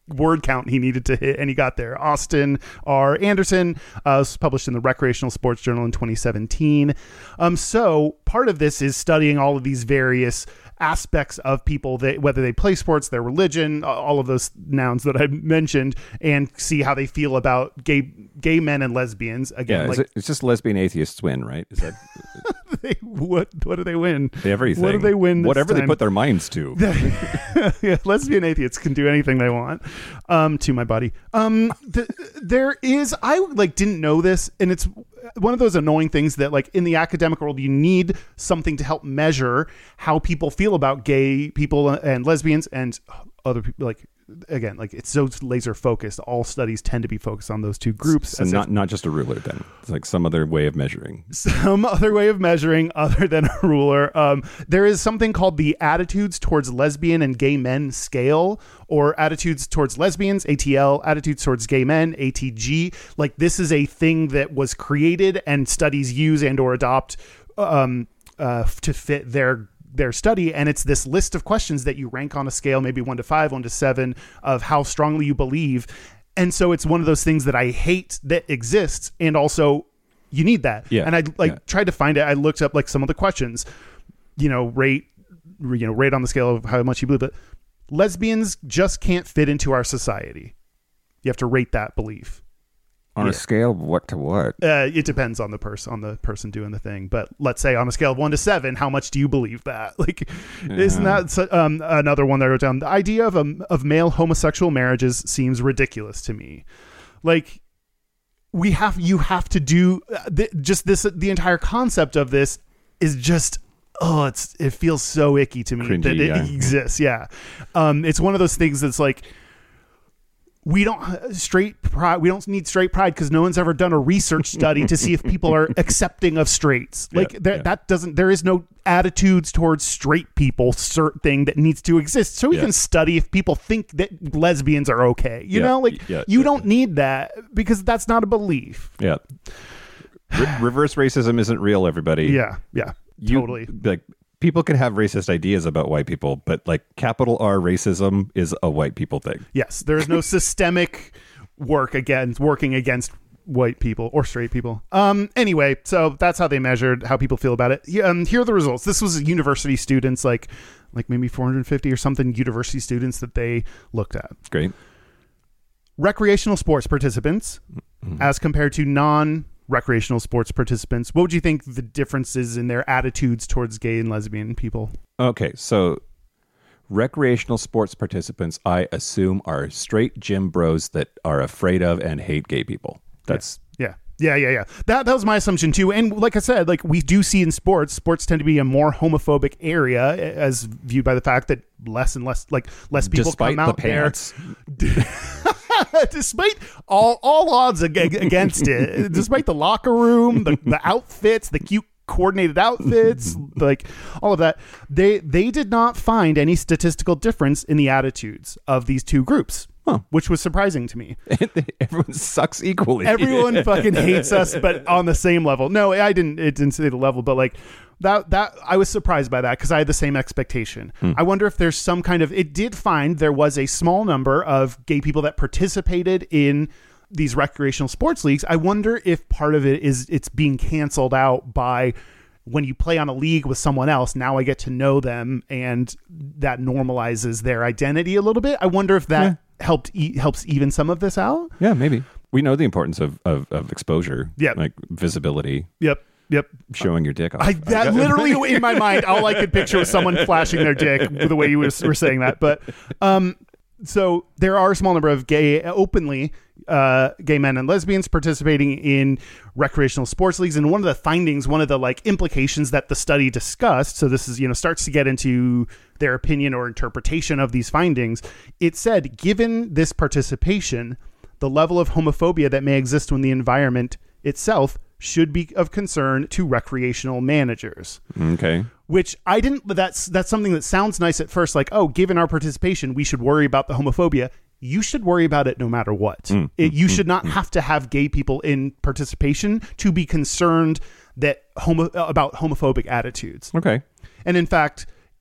word count he needed to hit, and he got there. Austin R. Anderson was published in the Recreational Sports Journal in 2017. So part of this is studying all of these various aspects of people, that whether they play sports, their religion, all of those nouns that I mentioned, and see how they feel about gay men and lesbians. Again, it's just lesbian atheists win, right? Is that what do they win? Everything. What do they win? Whatever time? they put their minds to. Yeah, lesbian atheists can do anything they want to my body. There is, I didn't know this, and it's one of those annoying things that in the academic world, you need something to help measure how people feel about gay people and lesbians and other people. Again, it's so laser focused. All studies tend to be focused on those two groups. So not just a ruler then. It's some other way of measuring. Some other way of measuring other than a ruler. There is something called the Attitudes Towards Lesbian and Gay Men Scale, or Attitudes Towards Lesbians, ATL, Attitudes Towards Gay Men, ATG. This is a thing that was created and studies use and or adopt to fit their study, and it's this list of questions that you rank on a scale, maybe 1 to 5, 1 to 7, of how strongly you believe. And so it's one of those things that I hate that exists, and also you need that. Yeah. And I tried to find it. I looked up some of the questions, rate on the scale of how much you believe it. Lesbians just can't fit into our society. You have to rate that belief. On a scale of what to what? It depends on the person doing the thing. But let's say on a scale of 1 to 7, how much do you believe that? Isn't that another one that I wrote down? The idea of male homosexual marriages seems ridiculous to me. You have to do the entire concept of this is just, it feels so icky to me. Cringy, that it exists. Yeah. It's one of those things that's we don't need straight pride because no one's ever done a research study to see if people are accepting of straights. There is no attitudes towards straight people thing that needs to exist. So we can study if people think that lesbians are okay. You don't need that because that's not a belief. Yeah. Reverse racism isn't real, everybody. Yeah. Yeah. Totally. People can have racist ideas about white people, but capital R racism is a white people thing. Yes, there is no systemic working against white people or straight people. Anyway, so that's how they measured how people feel about it. Here are the results. This was university students, maybe 450 or something university students that they looked at. Great. Recreational sports participants, as compared to non-recreational sports participants, what would you think the differences in their attitudes towards gay and lesbian people? Okay, so recreational sports participants, I assume, are straight gym bros that are afraid of and hate gay people. That's yeah. That was my assumption too. And like I said, we do see in sports tend to be a more homophobic area, as viewed by the fact that less and less people come out there. Despite all odds against it, despite the locker room, the outfits, the cute coordinated outfits, all of that, they did not find any statistical difference in the attitudes of these two groups, which was surprising to me. Everyone sucks equally. Everyone fucking hates us, but on the same level. No, it didn't say the level, but that I was surprised by that because I had the same expectation. I wonder if there's some kind of, it did find there was a small number of gay people that participated in these recreational sports leagues. I wonder if part of it is it's being canceled out by when you play on a league with someone else. Now I get to know them and that normalizes their identity a little bit. I wonder if that helps even some of this out. Yeah, maybe. We know the importance of exposure. Yeah. Visibility. Yep. Showing your dick off. That literally in my mind, all I could picture was someone flashing their dick the way you were saying that. But so there are a small number of openly gay men and lesbians participating in recreational sports leagues. And one of the findings, one of the implications that the study discussed, so this is, starts to get into their opinion or interpretation of these findings. It said, given this participation, the level of homophobia that may exist in the environment itself should be of concern to recreational managers. Okay. Which I didn't, that's something that sounds nice at first, given our participation, we should worry about the homophobia. You should worry about it no matter what. You should not have to have gay people in participation to be concerned about homophobic attitudes. Okay. And in fact,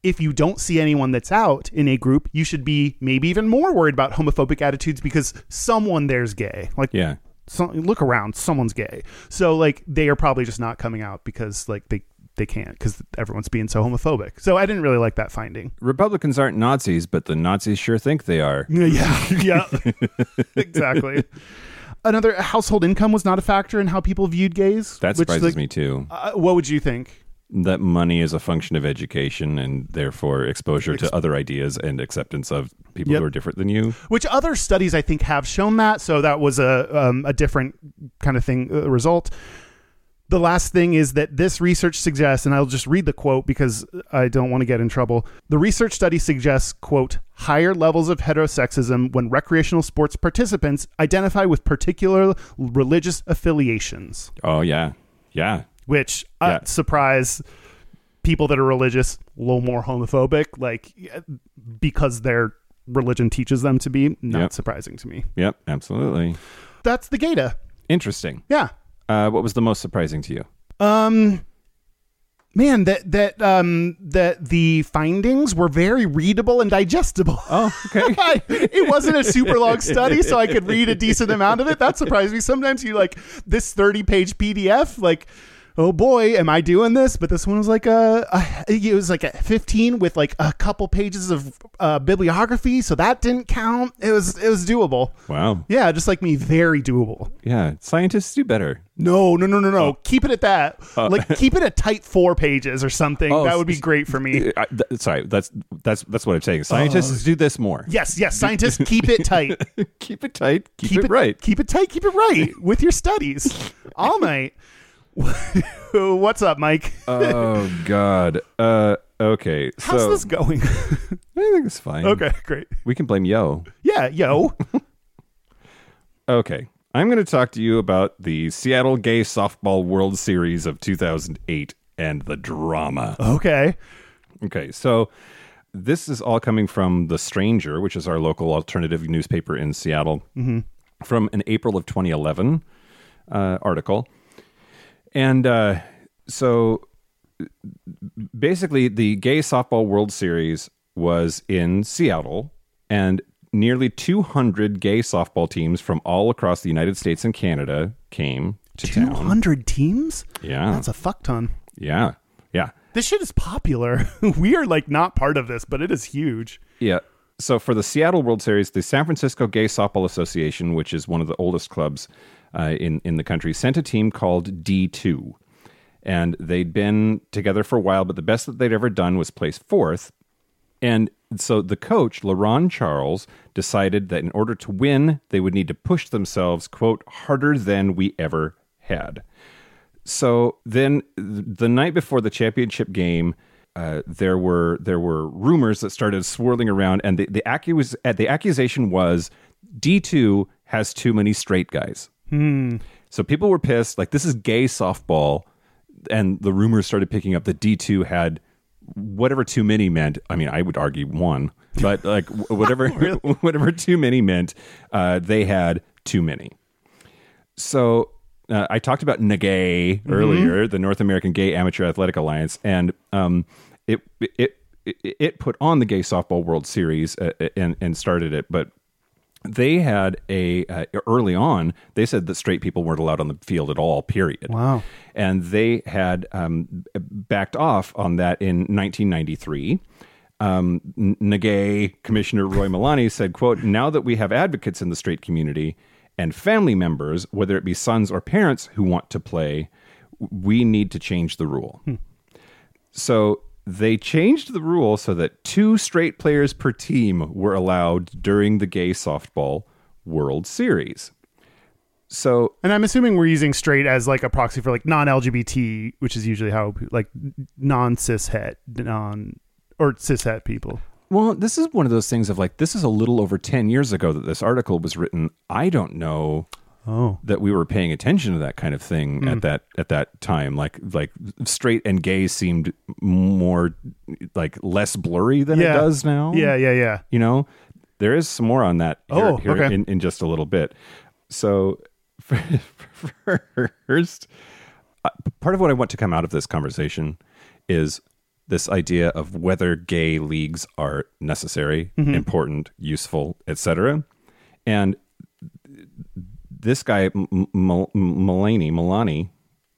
if you don't see anyone that's out in a group, you should be maybe even more worried about homophobic attitudes because someone there's gay. Like, Yeah. look around, someone's gay. So like they are probably just not coming out because like they can't because everyone's being so homophobic. So I didn't really like that finding. Republicans aren't Nazis, but the Nazis sure think they are. Yeah, exactly. Another, household income was not a factor in how people viewed gays. That which, surprises me too. What would you think? That money is a function of education and therefore exposure to other ideas and acceptance of people Yep. who are different than you. Which other studies I think have shown that. So that was a different kind of thing result. The last thing is that this research suggests, and I'll just read the quote because I don't want to get in trouble. The research study suggests, quote, higher levels of heterosexism when recreational sports participants identify with particular religious affiliations, Oh, yeah. Yeah. which Yeah. surprise people that are religious, a little more homophobic, like because their religion teaches them to be. Not Yep. surprising to me. Yep. Absolutely. That's the Gata. Interesting. Yeah. What was the most surprising to you? Man, that the findings were very readable and digestible. Oh, okay. It wasn't a super long study, so I could read a decent amount of it. That surprised me. Sometimes you like this 30-page PDF, like, oh boy, am I doing this? But this one was like it was like a 15 with like a couple pages of bibliography, so that didn't count. It was doable. Wow. Yeah, just like me, very doable. Yeah. Scientists do better. No. Keep it at that. Like keep it at tight 4 pages or something. Oh, That would be great for me. Sorry. That's what I'm saying. Scientists do this more. Yes. Scientists, keep it tight. Keep it tight. Keep it right. Keep it tight. Keep it right with your studies all night. What's up, Mike? Oh, God. Okay. How's so this going? I think it's fine. Okay, great. We can blame Yo. Yeah, yo. Okay. I'm going to talk to you about the Seattle Gay Softball World Series of 2008 and the drama. Okay. Okay, so this is all coming from The Stranger, which is our local alternative newspaper in Seattle, from an April of 2011 article. And so basically, the Gay Softball World Series was in Seattle, and nearly 200 gay softball teams from all across the United States and Canada came to town. 200 teams? Yeah. That's a fuck ton. Yeah. Yeah. This shit is popular. We are like not part of this, but it is huge. Yeah. So for the Seattle World Series, the San Francisco Gay Softball Association, which is one of the oldest clubs in the country, sent a team called D2. And they'd been together for a while, but the best that they'd ever done was place 4th. And so the coach, LaRon Charles, decided that in order to win, they would need to push themselves, quote, harder than we ever had. So then the night before the championship game, there were rumors that started swirling around, and the accusation was D2 has too many straight guys. So people were pissed, like, this is gay softball, and the rumors started picking up that D2 had whatever too many meant. I mean, I would argue 1, but like whatever whatever too many meant, they had too many. So I talked about NAGAY earlier, the North American Gay Amateur Athletic Alliance, and it put on the Gay Softball World Series and started it, but they had early on, they said that straight people weren't allowed on the field at all, period. Wow. And they had backed off on that in 1993. NAGAY Commissioner Roy Milani said, quote, now that we have advocates in the straight community and family members, whether it be sons or parents who want to play, we need to change the rule. So they changed the rule so that 2 straight players per team were allowed during the Gay Softball World Series. So, And I'm assuming we're using straight as like a proxy for like non-LGBT, which is usually how like non-cishet, or cishet people. well, this is one of those things of like, this is a little over 10 years ago that this article was written. I don't know that we were paying attention to that kind of thing at that time. Like straight and gay seemed more like less blurry than it does now. Yeah. You know, there is some more on that here okay. in just a little bit. So first, part of what I want to come out of this conversation is this idea of whether gay leagues are necessary, important, useful, etc. And this guy, Milani,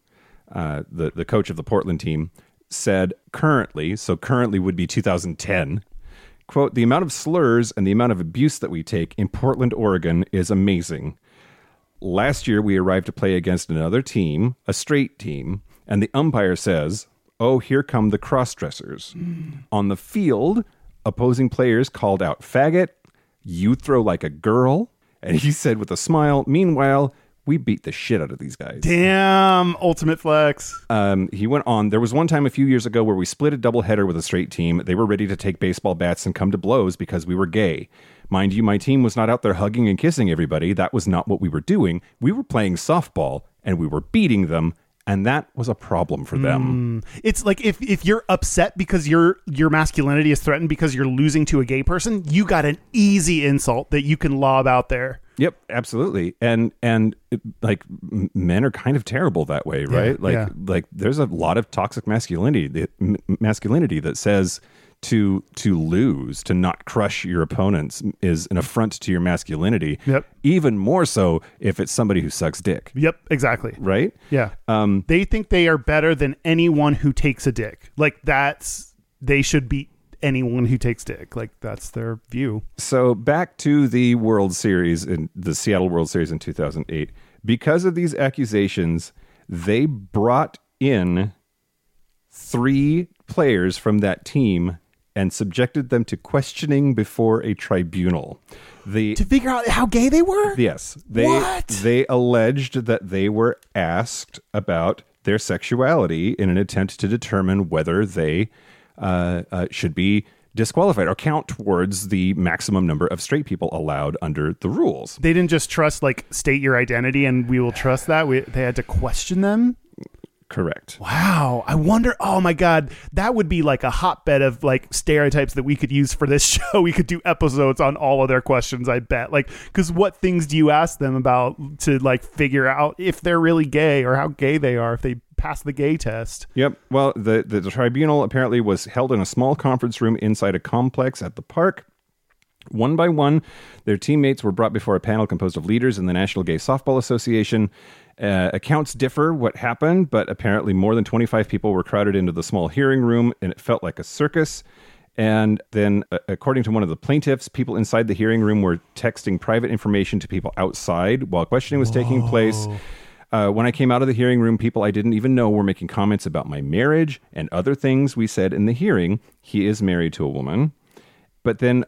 the coach of the Portland team, said currently would be 2010, quote, "The amount of slurs and the amount of abuse that we take in Portland, Oregon is amazing. Last year, we arrived to play against another team, a straight team, and the umpire says, 'Oh, here come the cross-dressers.' On the field, opposing players called out, 'Faggot, you throw like a girl.' And he said with a smile, 'Meanwhile, we beat the shit out of these guys.'" Damn, ultimate flex. He went on, "There was one time a few years ago where we split a doubleheader with a straight team. They were ready to take baseball bats and come to blows because we were gay. Mind you, my team was not out there hugging and kissing everybody. That was not what we were doing. We were playing softball, and we were beating them, and that was a problem for them." It's like if you're upset because your masculinity is threatened because you're losing to a gay person, you got an easy insult that you can lob out there. Yep, absolutely. And like men are kind of terrible that way, right? Like there's a lot of toxic masculinity that says to lose, to not crush your opponents is an affront to your masculinity. Yep. Even more so if it's somebody who sucks dick. Yep, exactly. Right? Yeah. They think they are better than anyone who takes a dick. Like they should beat anyone who takes dick. Like that's their view. So back to the World Series, in the Seattle World Series in 2008. Because of these accusations, they brought in 3 players from that team and subjected them to questioning before a tribunal. To figure out how gay they were? Yes. What? They alleged that they were asked about their sexuality in an attempt to determine whether they should be disqualified or count towards the maximum number of straight people allowed under the rules. They didn't just trust, like, state your identity and we will trust that. They had to question them? Correct. Wow. I wonder, oh my God, that would be like a hotbed of like stereotypes that we could use for this show. We could do episodes on all of their questions, I bet. Like, because what things do you ask them about to like figure out if they're really gay or how gay they are, if they pass the gay test? Yep. Well, the tribunal apparently was held in a small conference room inside a complex at the park. One by one, their teammates were brought before a panel composed of leaders in the National Gay Softball Association. Accounts differ what happened, but apparently more than 25 people were crowded into the small hearing room, and it felt like a circus. And then, according to one of the plaintiffs, people inside the hearing room were texting private information to people outside while questioning was taking place. When I came out of the hearing room, people I didn't even know were making comments about my marriage and other things we said in the hearing. He is married to a woman. But then,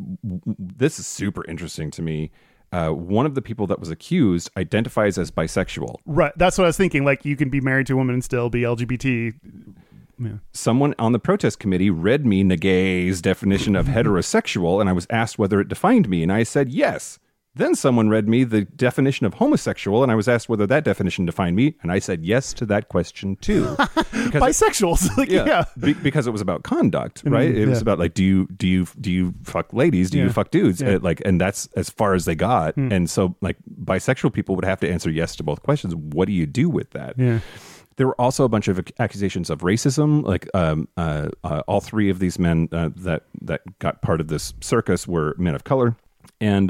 this is super interesting to me. One of the people that was accused identifies as bisexual. Right. That's what I was thinking. Like, you can be married to a woman and still be LGBT. Yeah. Someone on the protest committee read me Nagay's definition of heterosexual, and I was asked whether it defined me, and I said yes. Then someone read me the definition of homosexual, and I was asked whether that definition defined me, and I said yes to that question too. Bisexuals, like, yeah. Because it was about conduct, right? It was about like, do you fuck ladies? Do you fuck dudes? And that's as far as they got. And so, like, bisexual people would have to answer yes to both questions. What do you do with that? Yeah. There were also a bunch of accusations of racism. Like, all 3 of these men that got part of this circus were men of color. And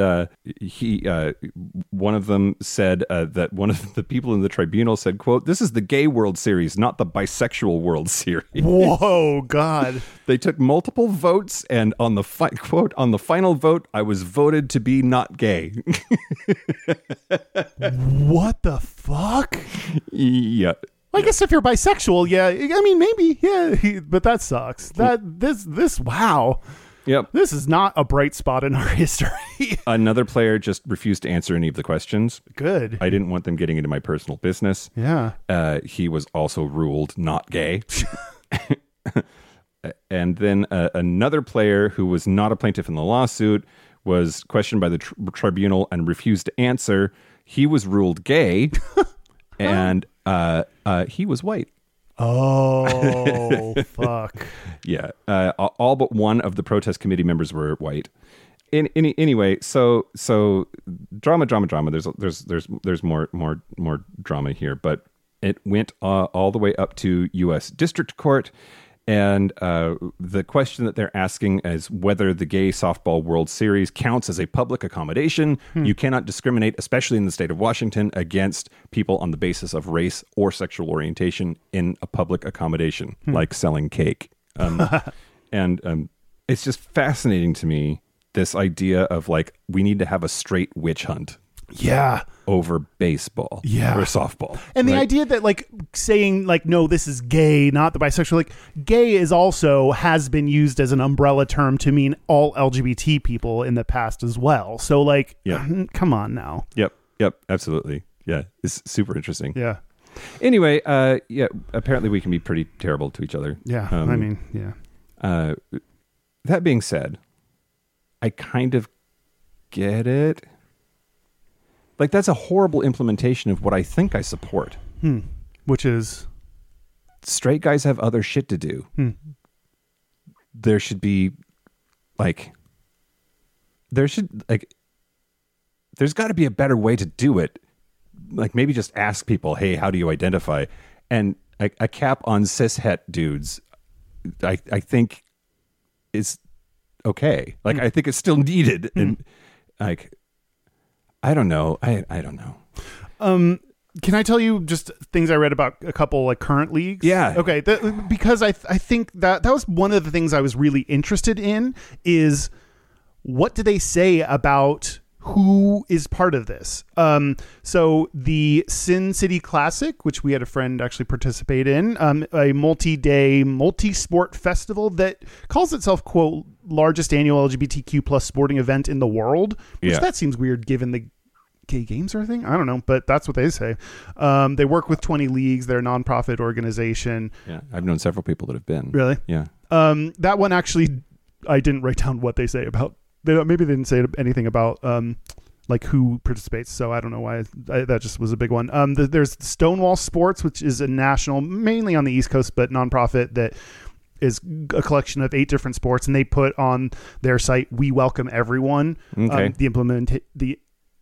one of them said that one of the people in the tribunal said, quote, "This is the gay World Series, not the bisexual World Series." Whoa, God. They took multiple votes, and on the quote, "On the final vote, I was voted to be not gay." What the fuck? Yeah. I guess if you're bisexual, yeah. I mean, maybe, yeah. But that sucks. This wow. Yep. This is not a bright spot in our history. Another player just refused to answer any of the questions. Good. I didn't want them getting into my personal business. Yeah. He was also ruled not gay. And then another player who was not a plaintiff in the lawsuit was questioned by the tribunal and refused to answer. He was ruled gay, and he was white. Oh, fuck. Yeah. All but one of the protest committee members were white. Anyway, so drama. There's more drama here, but it went all the way up to U.S. District Court, And the question that they're asking is whether the Gay Softball World Series counts as a public accommodation. You cannot discriminate, especially in the state of Washington, against people on the basis of race or sexual orientation in a public accommodation, like selling cake. And it's just fascinating to me, this idea of like, we need to have a straight witch hunt. Yeah. Over baseball. Yeah. Or softball. And the idea that like saying like, no, this is gay, not the bisexual, like gay is also has been used as an umbrella term to mean all LGBT people in the past as well. So like, come on now. Yep. Absolutely. Yeah. It's super interesting. Yeah. Anyway, apparently we can be pretty terrible to each other. Yeah. That being said, I kind of get it. Like, that's a horrible implementation of what I think I support. Which is? Straight guys have other shit to do. There should be, there's got to be a better way to do it. Like, maybe just ask people, hey, how do you identify? And a cap on cishet dudes, I think is okay. Like, I think it's still needed. And, like... I don't know. I don't know. Can I tell you just things I read about a couple like current leagues? Yeah. Okay. Because I think that was one of the things I was really interested in is what do they say about who is part of this? So the Sin City Classic, which we had a friend actually participate in, a multi-day, multi-sport festival that calls itself, quote, largest annual LGBTQ plus sporting event in the world, which that seems weird given the gay games or anything. I don't know, but that's what they say. They work with 20 leagues. They're a nonprofit organization. Yeah. I've known several people that have been. Really? Yeah. That one actually, I didn't write down what they say about. Maybe they didn't say anything about like who participates, so I don't know why. That just was a big one. There's Stonewall Sports, which is a national, mainly on the East Coast, but nonprofit that is a collection of 8 different sports, and they put on their site, "We welcome everyone." Okay. The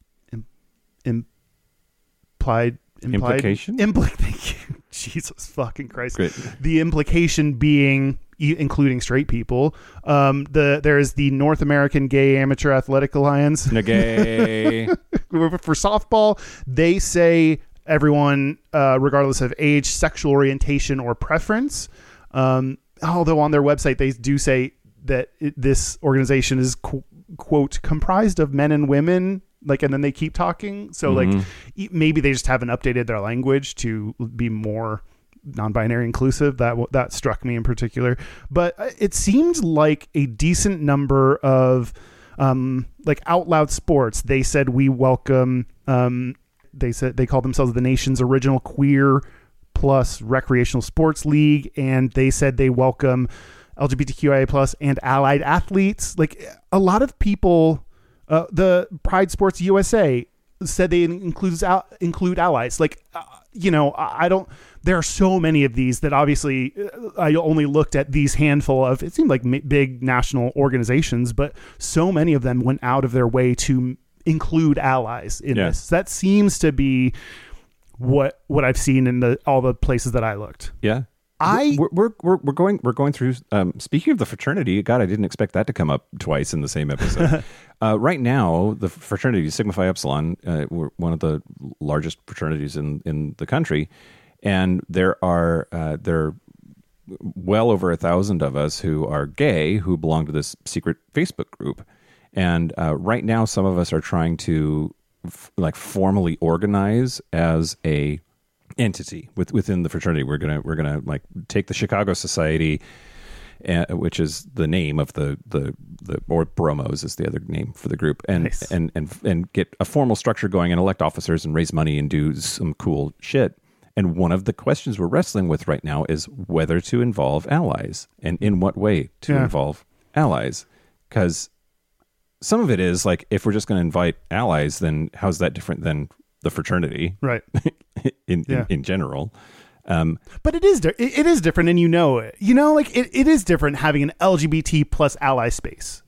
implication. Thank you. Jesus fucking Christ. Great. The implication being including straight people. There's the North American Gay Amateur Athletic Alliance. Gay. For softball, they say everyone, regardless of age, sexual orientation, or preference. Although on their website they do say that this organization is quote comprised of men and women. Like, and then they keep talking. So like maybe they just haven't updated their language to be more non-binary inclusive. That struck me in particular, but it seemed like a decent number of like Out Loud Sports. They said we welcome. They said they call themselves the nation's original queer plus recreational sports league, and they said they welcome LGBTQIA plus and allied athletes. Like a lot of people. The Pride Sports USA said they include allies. Like, I don't. There are so many of these that obviously I only looked at these handful of. It seemed like big national organizations, but so many of them went out of their way to include allies in this. That seems to be what I've seen in all the places that I looked. Yeah. We're going through. Speaking of the fraternity, God, I didn't expect that to come up twice in the same episode. Right now, the fraternity Sigma Phi Epsilon, we're one of the largest fraternities in the country, and there are well over 1,000 of us who are gay who belong to this secret Facebook group, and right now, some of us are trying to formally organize as a entity within the fraternity. We're gonna like take the Chicago Society, which is the name of the or Bromos is the other name for the group, and nice. and get a formal structure going and elect officers and raise money and do some cool shit. And one of the questions we're wrestling with right now is whether to involve allies and in what way to involve allies, because some of it is like, if we're just going to invite allies, then how's that different than the fraternity, right? in general. But it is different, and it is different having an LGBT plus ally space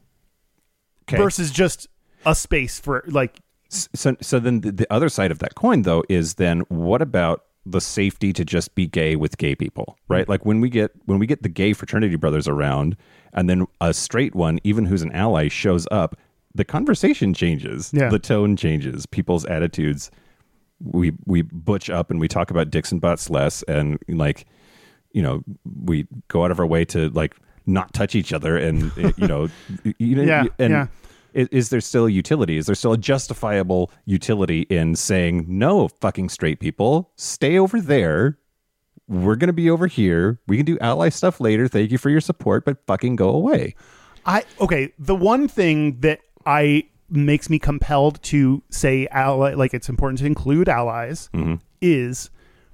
versus just a space for like. So then the other side of that coin, though, is then what about the safety to just be gay with gay people, right? Like when we get the gay fraternity brothers around, and then a straight one, even who's an ally, shows up, the conversation changes. Yeah. The tone changes. People's attitudes. We butch up and we talk about dicks and butts less, and like, you know, we go out of our way to like not touch each other, and Is there still utility? Is there still a justifiable utility in saying, no, fucking straight people, stay over there. We're going to be over here. We can do ally stuff later. Thank you for your support, but fucking go away. The one thing that makes me compelled to say ally, like it's important to include allies, is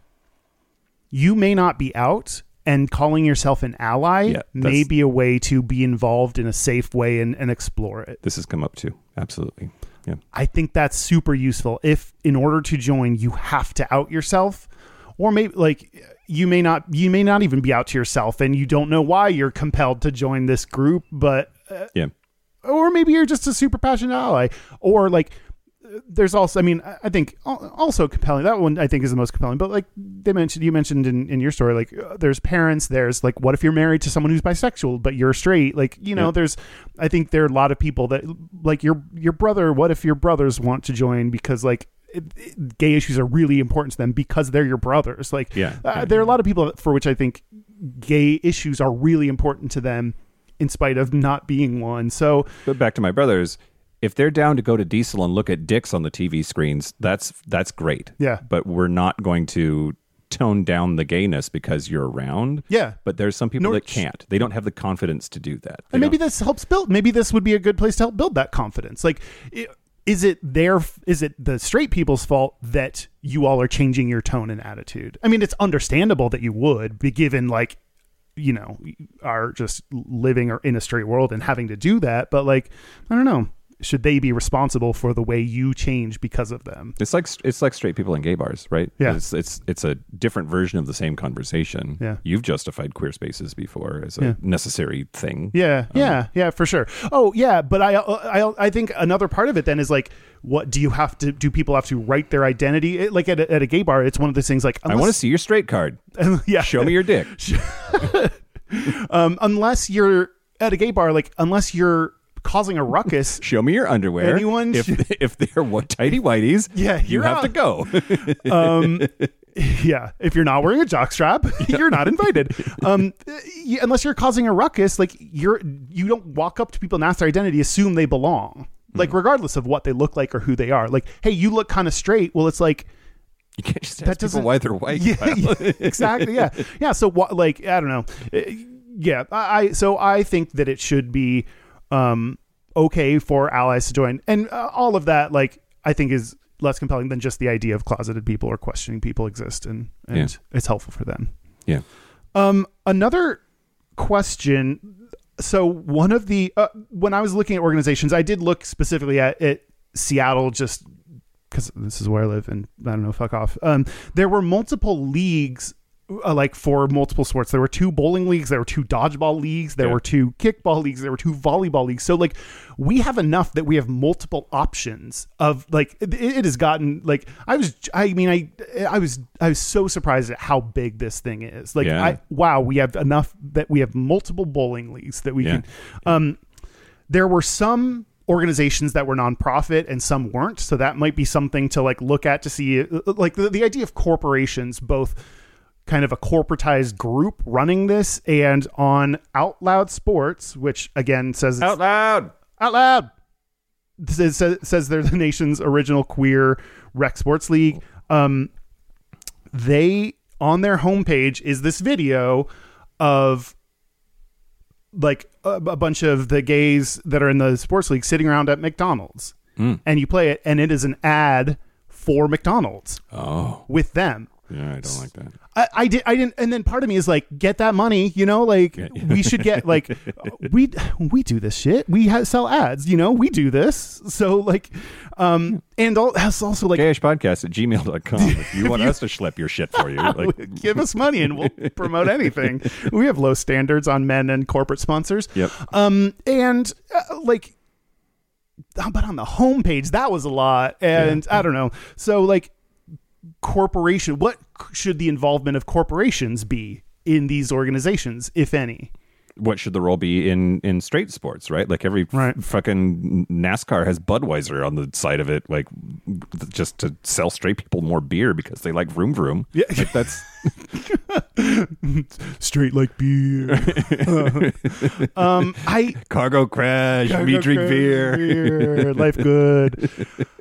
you may not be out, and calling yourself an ally may be a way to be involved in a safe way and explore it. This has come up too. Absolutely. Yeah. I think that's super useful. If in order to join, you have to out yourself, or maybe like you may not even be out to yourself and you don't know why you're compelled to join this group, but or maybe you're just a super passionate ally, or like there's also, I mean, I think also compelling. That one I think is the most compelling. But like you mentioned in your story, like there's parents. There's like, what if you're married to someone who's bisexual but you're straight? Like, you know, I think there are a lot of people that like your brother. What if your brothers want to join because like gay issues are really important to them because they're your brothers? Like, there are a lot of people for which I think gay issues are really important to them in spite of not being one. So, but back to my brothers. If they're down to go to Diesel and look at dicks on the TV screens, that's great. Yeah. But we're not going to tone down the gayness because you're around. Yeah. But there's some people that can't. They don't have the confidence to do that. And maybe this helps build. Maybe this would be a good place to help build that confidence. Like, is it the straight people's fault that you all are changing your tone and attitude? I mean, it's understandable that you would be given like, you know, are just living in a straight world and having to do that. But like, I don't know. Should they be responsible for the way you change because of them? It's like straight people in gay bars, right? Yeah. It's a different version of the same conversation. Yeah. You've justified queer spaces before as a necessary thing. Yeah, for sure. Oh yeah, but I think another part of it then is like, what do people have to write their identity? Like at a gay bar, it's one of those things like, I want to see your straight card. Show me your dick. Unless you're at a gay bar, like unless you're causing a ruckus, show me your underwear. Anyone if they're tighty whiteies, you have to go. If you're not wearing a jockstrap, you're not invited. Unless you're causing a ruckus, like you don't walk up to people and ask their identity, assume they belong, like regardless of what they look like or who they are. Like, hey, you look kind of straight. Well, it's like, you can't just ask people why they're white. Exactly. Yeah. So what? Like, I don't know. I think that it should be okay for allies to join, and all of that, like, I think is less compelling than just the idea of closeted people or questioning people exist, and it's helpful for them. Yeah. Another question. So one of the when I was looking at organizations, I did look specifically at Seattle, just because this is where I live, and I don't know, fuck off. There were multiple leagues. Like for multiple sports, there were 2 bowling leagues, there were 2 dodgeball leagues, there were 2 kickball leagues, there were 2 volleyball leagues. So like we have enough that we have multiple options of like, it has gotten like, I was so surprised at how big this thing is. Like, we have enough that we have multiple bowling leagues that we can, there were some organizations that were nonprofit and some weren't. So that might be something to like look at to see like the idea of corporations, both kind of a corporatized group running this, and on Out Loud Sports, which again says Out Loud says they're the nation's original queer rec sports league. They, on their homepage, is this video of like a bunch of the gays that are in the sports league sitting around at McDonald's, and you play it, and it is an ad for McDonald's with them. Yeah, I don't like that. I didn't, and then part of me is like, get that money, you know, like we should get like, we do this shit. We sell ads, you know, we do this. So like, and that's also like gayishpodcast@gmail.com. If you want us to schlep your shit for you, like, give us money and we'll promote anything. We have low standards on men and corporate sponsors. Yep. Like, but on the homepage, that was a lot. And I don't know. So like, what should the involvement of corporations be in these organizations, if any? What should the role be in straight sports, right? Like every fucking NASCAR has Budweiser on the side of it, like just to sell straight people more beer because they like vroom vroom. Yeah. Like that's straight like beer. Cargo crash, me drink beer. Life good.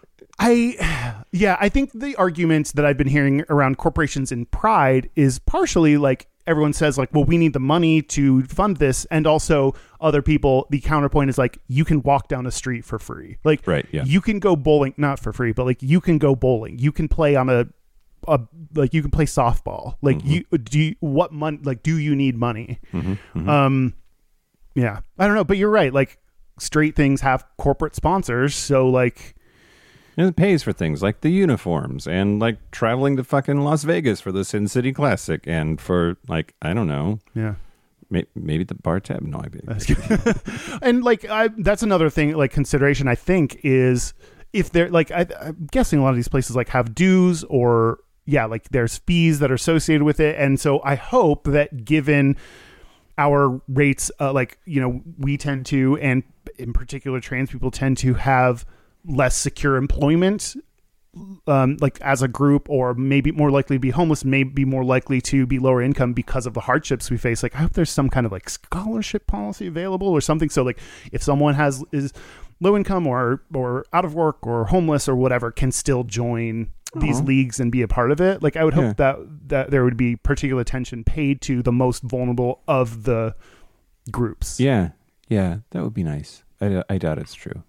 I think the argument that I've been hearing around corporations and pride is partially like everyone says like, well, we need the money to fund this. And also other people, the counterpoint is like, you can walk down a street for free. Like, right, yeah. You can go bowling, not for free, but like you can go bowling. You can play on like you can play softball. Like do you need money? Yeah, I don't know, but you're right. Like straight things have corporate sponsors. So like, and it pays for things like the uniforms and like traveling to fucking Las Vegas for the Sin City Classic and for like, I don't know. Yeah. Maybe the bar tab. No, and like, that's another thing, like consideration, I think, is if they're like, I'm guessing a lot of these places like have dues or like there's fees that are associated with it. And so I hope that given our rates, like, you know, we tend to, and in particular, trans people tend to have less secure employment, like as a group, or maybe more likely to be homeless, maybe more likely to be lower income because of the hardships we face. Like I hope there's some kind of like scholarship policy available or something. So like if someone is low income or out of work or homeless or whatever, can still join these leagues and be a part of it. Like I would hope that there would be particular attention paid to the most vulnerable of the groups. Yeah, that would be nice. I doubt it's true.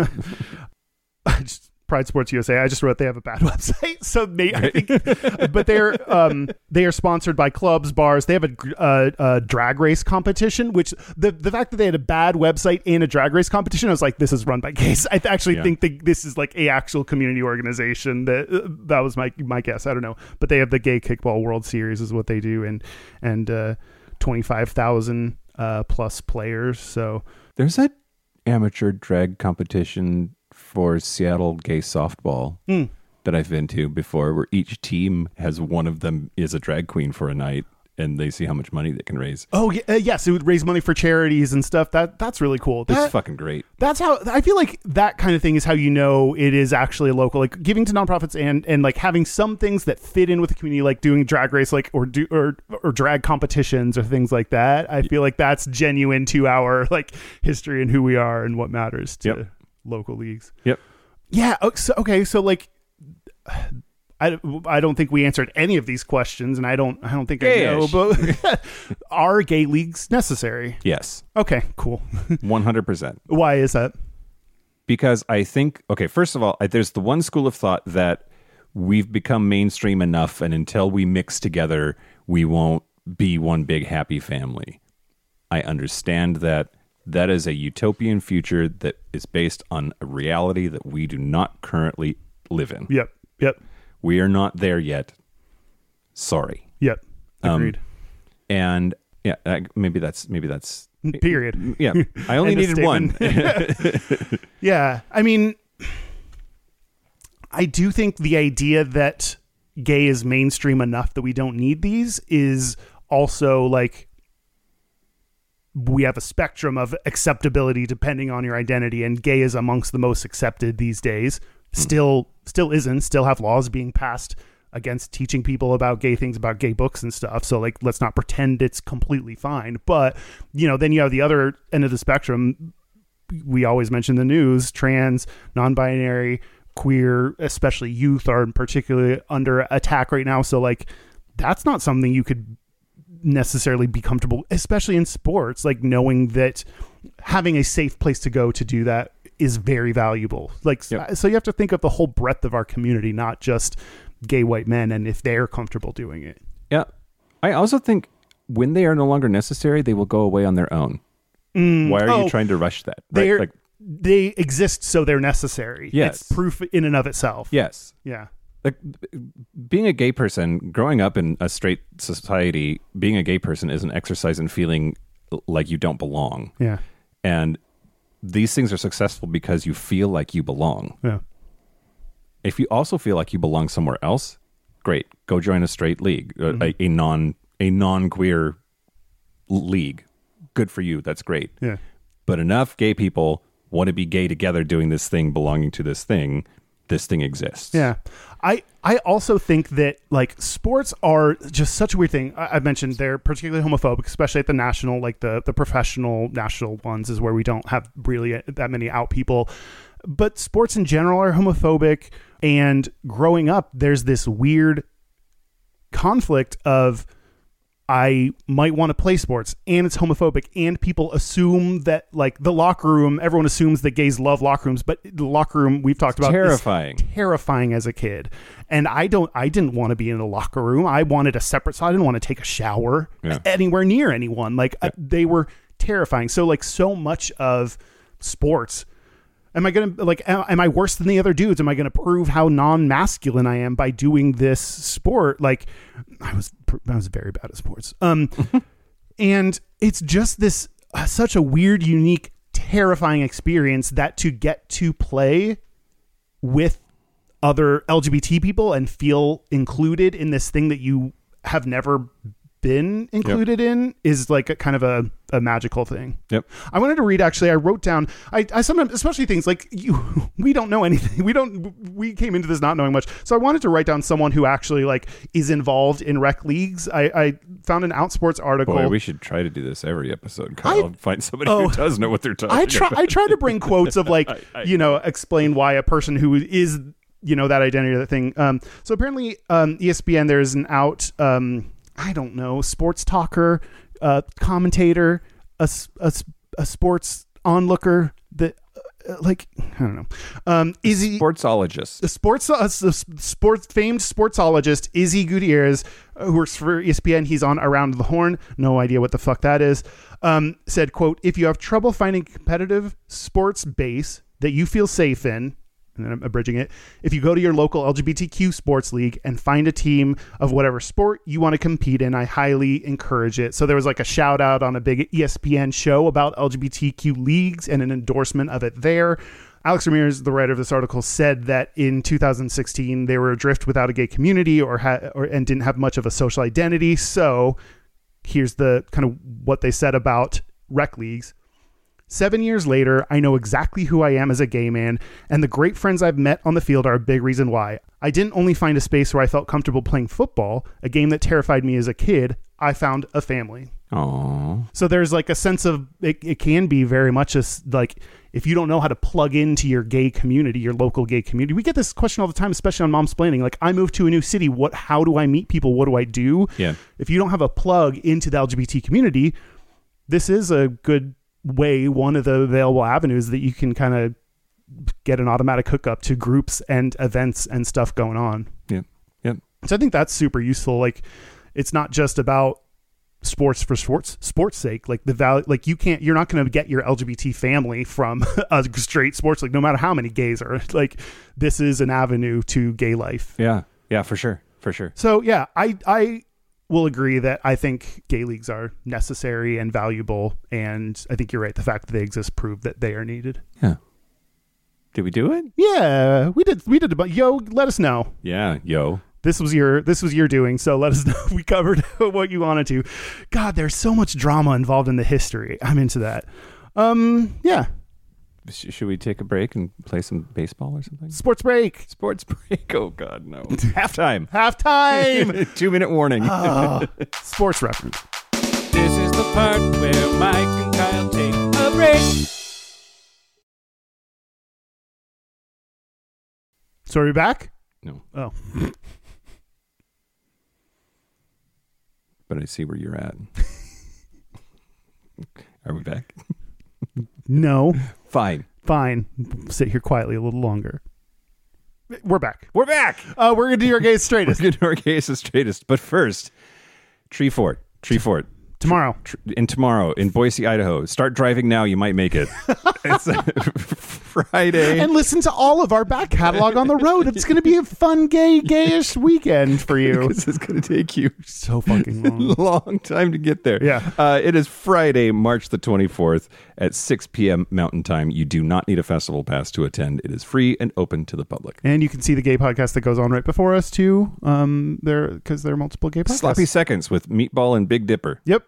Pride Sports USA. I just wrote they have a bad website, so I think, but they are sponsored by clubs, bars. They have a drag race competition. Which the fact that they had a bad website and a drag race competition, I was like, this is run by gays. I actually think this is like a actual community organization. That was my guess. I don't know, but they have the Gay Kickball World Series is what they do, and 25,000 plus players. So there's that amateur drag competition for Seattle gay softball that I've been to before, where each team has one of them is a drag queen for a night, and they see how much money they can raise. Oh yeah, yes, it would raise money for charities and stuff. That's really cool. It's fucking great. That's how I feel like that kind of thing is how you know it is actually local. Like giving to nonprofits and like having some things that fit in with the community, like doing drag race, like or drag competitions or things like that. I feel like that's genuine to our like history and who we are and what matters to local leagues. Yep. Yeah. Okay. So like, I don't think we answered any of these questions, and I don't think Gay-ish. I know. But are gay leagues necessary? Yes. Okay. Cool. 100%. Why is that? Because I think, okay, first of all, there's the one school of thought that we've become mainstream enough, and until we mix together, we won't be one big happy family. I understand that. That is a utopian future that is based on a reality that we do not currently live in. Yep. We are not there yet. Sorry. Yep. Agreed. And yeah, maybe that's period. Yeah. I only needed one. Yeah. I mean, I do think the idea that gay is mainstream enough that we don't need these is also like, we have a spectrum of acceptability depending on your identity, and gay is amongst the most accepted these days. Still have laws being passed against teaching people about gay things, about gay books and stuff. So like, let's not pretend it's completely fine. But, you know, then you have the other end of the spectrum. We always mention the news, trans, non-binary, queer, especially youth are particularly under attack right now. So like, that's not something you could necessarily be comfortable, especially in sports, like knowing that having a safe place to go to do that is very valuable. Like, So you have to think of the whole breadth of our community, not just gay white men, and if they're comfortable doing it. Yeah. I also think when they are no longer necessary, they will go away on their own. Why are you trying to rush that? Right? They exist, so they're necessary. Yes. It's proof in and of itself. Yes. Yeah. Like being a gay person, growing up in a straight society, being a gay person is an exercise in feeling like you don't belong. Yeah. And these things are successful because you feel like you belong. Yeah. If you also feel like you belong somewhere else, great. Go join a straight league, a non-queer league. Good for you. That's great. Yeah. But enough gay people want to be gay together doing this thing, belonging to this thing. This thing exists. Yeah. I also think that like sports are just such a weird thing. I mentioned they're particularly homophobic, especially at the national, like the professional national ones is where we don't have really that many out people. But sports in general are homophobic. And growing up, there's this weird conflict of I might want to play sports and it's homophobic and people assume that like the locker room, everyone assumes that gays love locker rooms, but the locker room we've talked about terrifying. is terrifying as a kid. And I didn't want to be in a locker room. I wanted a separate, so I didn't want to take a shower anywhere near anyone. Like they were terrifying. So like so much of sports, am I worse than the other dudes? Am I going to prove how non-masculine I am by doing this sport? Like I was very bad at sports. And it's just this such a weird, unique, terrifying experience that to get to play with other LGBT people and feel included in this thing that you have never been included in is like a kind of a magical thing. Yep. I wanted to read, actually, I wrote down, I sometimes, especially things like we don't know anything. We came into this not knowing much. So I wanted to write down someone who actually like is involved in rec leagues. I found an Outsports article. Boy, we should try to do this every episode. Kyle, find somebody who does know what they're talking about. I try to bring quotes of like, explain why a person who is, that identity or that thing. So apparently ESPN, there's an out, I don't know, sports talker, commentator, a sports onlooker that, I don't know. Izzy, sportsologist. Famed sportsologist Izzy Gutierrez, who works for ESPN. He's on Around the Horn. No idea what the fuck that is. Said, quote, if you have trouble finding competitive sports base that you feel safe in, and then I'm abridging it, if you go to your local LGBTQ sports league and find a team of whatever sport you want to compete in, I highly encourage it. So there was like a shout out on a big ESPN show about LGBTQ leagues and an endorsement of it there. Alex Ramirez, the writer of this article, said that in 2016 they were adrift without a gay community and didn't have much of a social identity. So here's the kind of what they said about rec leagues. 7 years later, I know exactly who I am as a gay man, and the great friends I've met on the field are a big reason why. I didn't only find a space where I felt comfortable playing football, a game that terrified me as a kid. I found a family. Aww. So there's like a sense of, it can be very much like, if you don't know how to plug into your gay community, your local gay community. We get this question all the time, especially on Momsplaining. Like, I moved to a new city. How do I meet people? What do I do? Yeah. If you don't have a plug into the LGBT community, this is a good way, one of the available avenues that you can kind of get an automatic hookup to groups and events and stuff going on. Yeah. Yep. So I think that's super useful. Like, it's not just about sports for sports sake. Like the value, like you're not going to get your LGBT family from a straight sports league, no matter how many gays are. Like, this is an avenue to gay life. Yeah. Yeah, for sure. For sure. So yeah, I will agree that I think gay leagues are necessary and valuable, and I think you're right. The fact that they exist prove that they are needed. Yeah. Did we do it? Yeah, we did. We did. But let us know. Yeah, This was your doing. So let us know if we covered what you wanted to. God, there's so much drama involved in the history. I'm into that. Yeah. Should we take a break and play some baseball or something? Sports break. Sports break. Oh God, no. Halftime. 2-minute warning. Sports reference. This is the part where Mike and Kyle take a break. So are we back? No. Oh. But I see where you're at. Are we back? No. Fine. Sit here quietly a little longer. We're back. We're back. We're going to do your gayest straightest. We're going to do our gayest and straightest. But first, Tree Fort. Tomorrow. Tomorrow in Boise, Idaho. Start driving now. You might make it. It's Friday. And listen to all of our back catalog on the road. It's going to be a fun, gayish weekend for you. This is going to take you So fucking long. long time to get there. Yeah. It is Friday, March the 24th at 6 p.m. Mountain Time. You do not need a festival pass to attend. It is free and open to the public. And you can see the gay podcast that goes on right before us, too. Because there are multiple gay podcasts. Sloppy Seconds with Meatball and Big Dipper. Yep.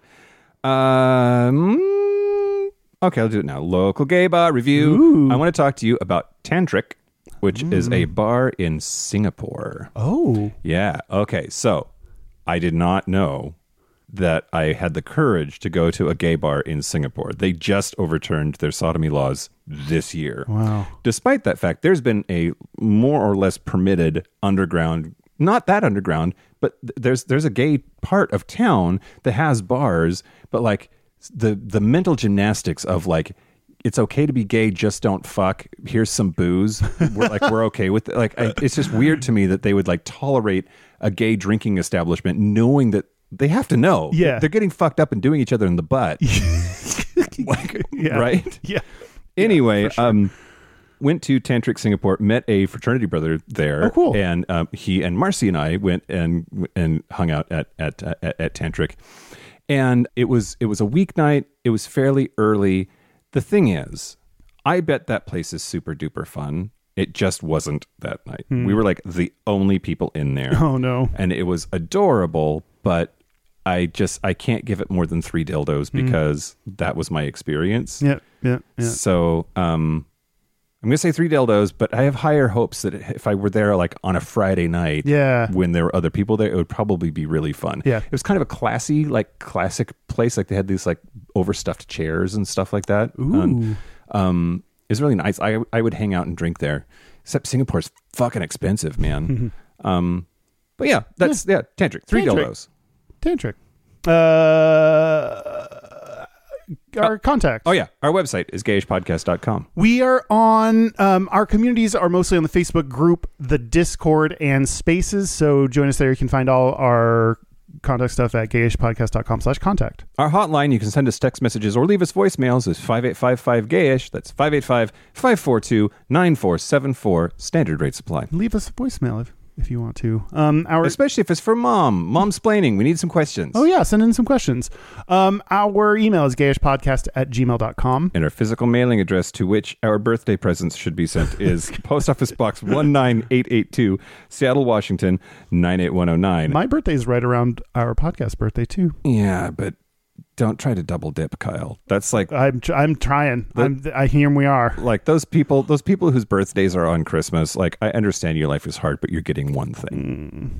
Okay, I'll do it now. Local gay bar review. Ooh. I want to talk to you about Tantric, which is a bar in Singapore. Oh. Yeah. Okay. So I did not know that I had the courage to go to a gay bar in Singapore. They just overturned their sodomy laws this year. Wow. Despite that fact, there's been a more or less permitted underground, not that underground, but there's a gay part of town that has bars, but like the mental gymnastics of like, it's okay to be gay, just don't fuck. Here's some booze. We're okay with it. Like, it's just weird to me that they would like tolerate a gay drinking establishment, knowing that they have to know. Yeah. They're getting fucked up and doing each other in the butt. Yeah. Right? Yeah. Anyway, went to Tantric Singapore, met a fraternity brother there. Oh, cool. And he and Marcy and I went and hung out at Tantric. And it was a weeknight. It was fairly early. The thing is, I bet that place is super duper fun. It just wasn't that night. We were like the only people in there. Oh, no. And it was adorable, but I can't give it more than 3 dildos because that was my experience. Yeah. So I'm going to say 3 dildos, but I have higher hopes that if I were there like on a Friday night when there were other people there, it would probably be really fun. Yeah. It was kind of a classy, like classic place. Like they had these like overstuffed chairs and stuff like that. Ooh. It was really nice. I would hang out and drink there, except Singapore's fucking expensive, man. But yeah, that's Tantric. 3 dildos. Tantric. Our contact. Oh yeah, our website is gayishpodcast.com. We are on, our communities are mostly on the Facebook group, the Discord, and Spaces. So join us there. You can find all our contact stuff at gayishpodcast.com/contact. Our hotline, you can send us text messages or leave us voicemails, is 585-5-GAYISH. That's 585-542-9474. Standard rate supply. Leave us a voicemail if you want to. Especially if it's for Momsplaining. We need some questions. Oh, yeah. Send in some questions. Our email is gayishpodcast@gmail.com. And our physical mailing address to which our birthday presents should be sent is Post Office Box 19882, Seattle, Washington, 98109. My birthday is right around our podcast birthday, too. Yeah, but don't try to double dip, Kyle. That's like I'm trying. Here we are. like those people whose birthdays are on Christmas. Like, I understand your life is hard, but you're getting one thing.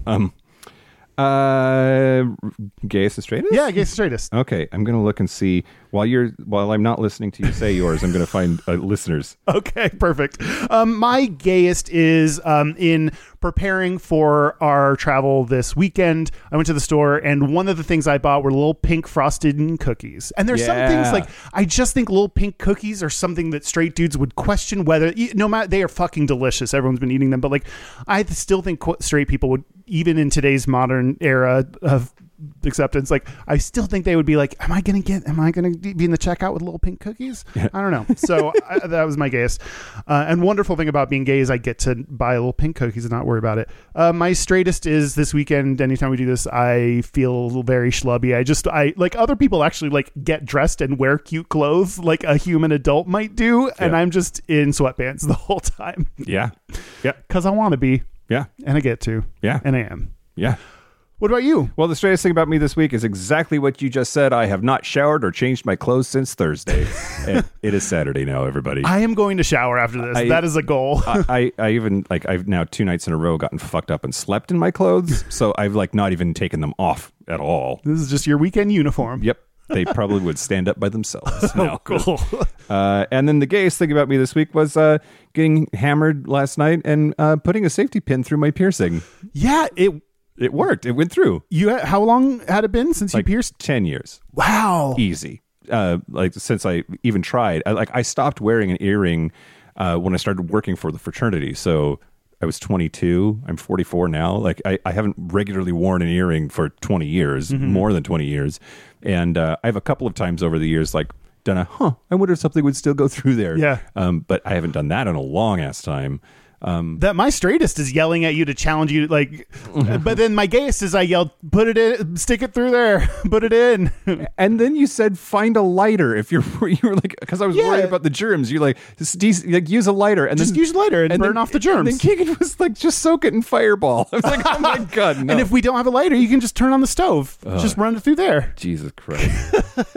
Gayest and straightest? Yeah, gayest and straightest. Okay, I'm gonna look and see while I'm not listening to you say yours. I'm gonna find listeners. Okay, perfect. My gayest is in preparing for our travel this weekend. I went to the store, and one of the things I bought were little pink frosted cookies. And there's some things like, I just think little pink cookies are something that straight dudes would question whether, no matter, they are fucking delicious. Everyone's been eating them, but like, I still think straight people would, even in today's modern era of acceptance, like, I still think they would be like, am I gonna be in the checkout with little pink cookies? I don't know. So that was my gayest. And wonderful thing about being gay is I get to buy little pink cookies and not worry about it. My straightest is this weekend. Anytime we do this, I feel very schlubby. I like, other people actually like get dressed and wear cute clothes like a human adult might do, and I'm just in sweatpants the whole time. Yeah. Because I want to be. Yeah. And I get to. Yeah. And I am. Yeah. What about you? Well, the straightest thing about me this week is exactly what you just said. I have not showered or changed my clothes since Thursday. And it is Saturday now, everybody. I am going to shower after this. That is a goal. I even, like, I've now 2 nights in a row gotten fucked up and slept in my clothes. So I've, like, not even taken them off at all. This is just your weekend uniform. Yep. They probably would stand up by themselves now. Cool. And then the gayest thing about me this week was getting hammered last night and putting a safety pin through my piercing. Yeah, It worked. It went through. How long had it been since you pierced? 10 years. Wow. Easy. Like, since I even tried. I stopped wearing an earring when I started working for the fraternity. So I was 22. I'm 44 now. Like, I haven't regularly worn an earring for 20 years, more than 20 years. And I have a couple of times over the years, like, done I wonder if something would still go through there. Yeah. But I haven't done that in a long ass time. That my straightest is yelling at you to challenge you, like, but then my gayest is I yelled, put it in, stick it through there, put it in. And then you said, find a lighter. If you were like, because I was worried about the germs. You like, like use a lighter and just then use a lighter and burn off the germs. And then Keegan was like, just soak it in Fireball. I was like, oh my God, no. And if we don't have a lighter, you can just turn on the stove. Just run it through there. Jesus Christ.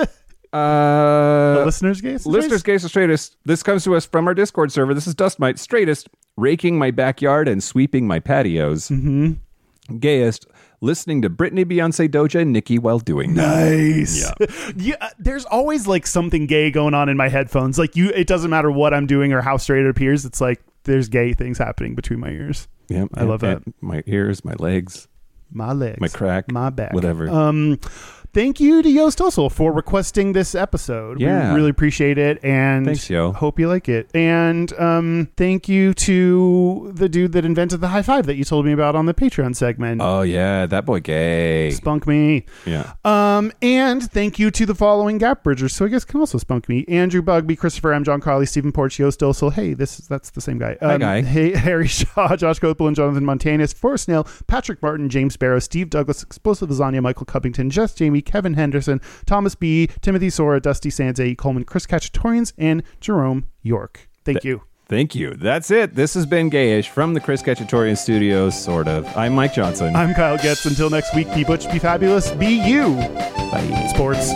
The listeners' gayest? Listeners' gayest or straightest. This comes to us from our Discord server. This is Dustmite. Straightest, raking my backyard and sweeping my patios. Mm-hmm. Gayest, listening to Britney, Beyonce, Doja, and Nicki while doing that. Nice. Yeah. There's always like something gay going on in my headphones. Like it doesn't matter what I'm doing or how straight it appears. It's like there's gay things happening between my ears. Yeah, I love that. My ears, my legs, my legs, my crack, my back, whatever. Thank you to Yo Stossel for requesting this episode. Yeah. We really appreciate it. And thanks, Yo. Hope you like it. And thank you to the dude that invented the high five that you told me about on the Patreon segment. Oh, yeah. That boy gay. Spunk me. Yeah. And thank you to the following Gap Bridgers, so I guess can also spunk me: Andrew Bugby, Christopher M, John Carley, Stephen Porch, Yo Stossel. Hey, that's the same guy. Hi, guy. Hey, Harry Shaw, Josh Copel, and Jonathan Montanus, Forrest Snail, Patrick Martin, James Barrow, Steve Douglas, Explosive Lasagna, Michael Covington, Jess Jamie, Kevin Henderson, Thomas B, Timothy Sora, Dusty Sanze, Coleman, Chris Cacciatorians, and Jerome York. Thank you. Thank you. That's it. This has been Gayish from the Chris Cacciatorian Studios, sort of. I'm Mike Johnson. I'm Kyle Getz. Until next week, be butch, be fabulous, be you. Bye. Sports.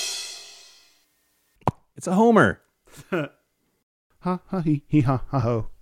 It's a homer. Ha ha he ha ha ho.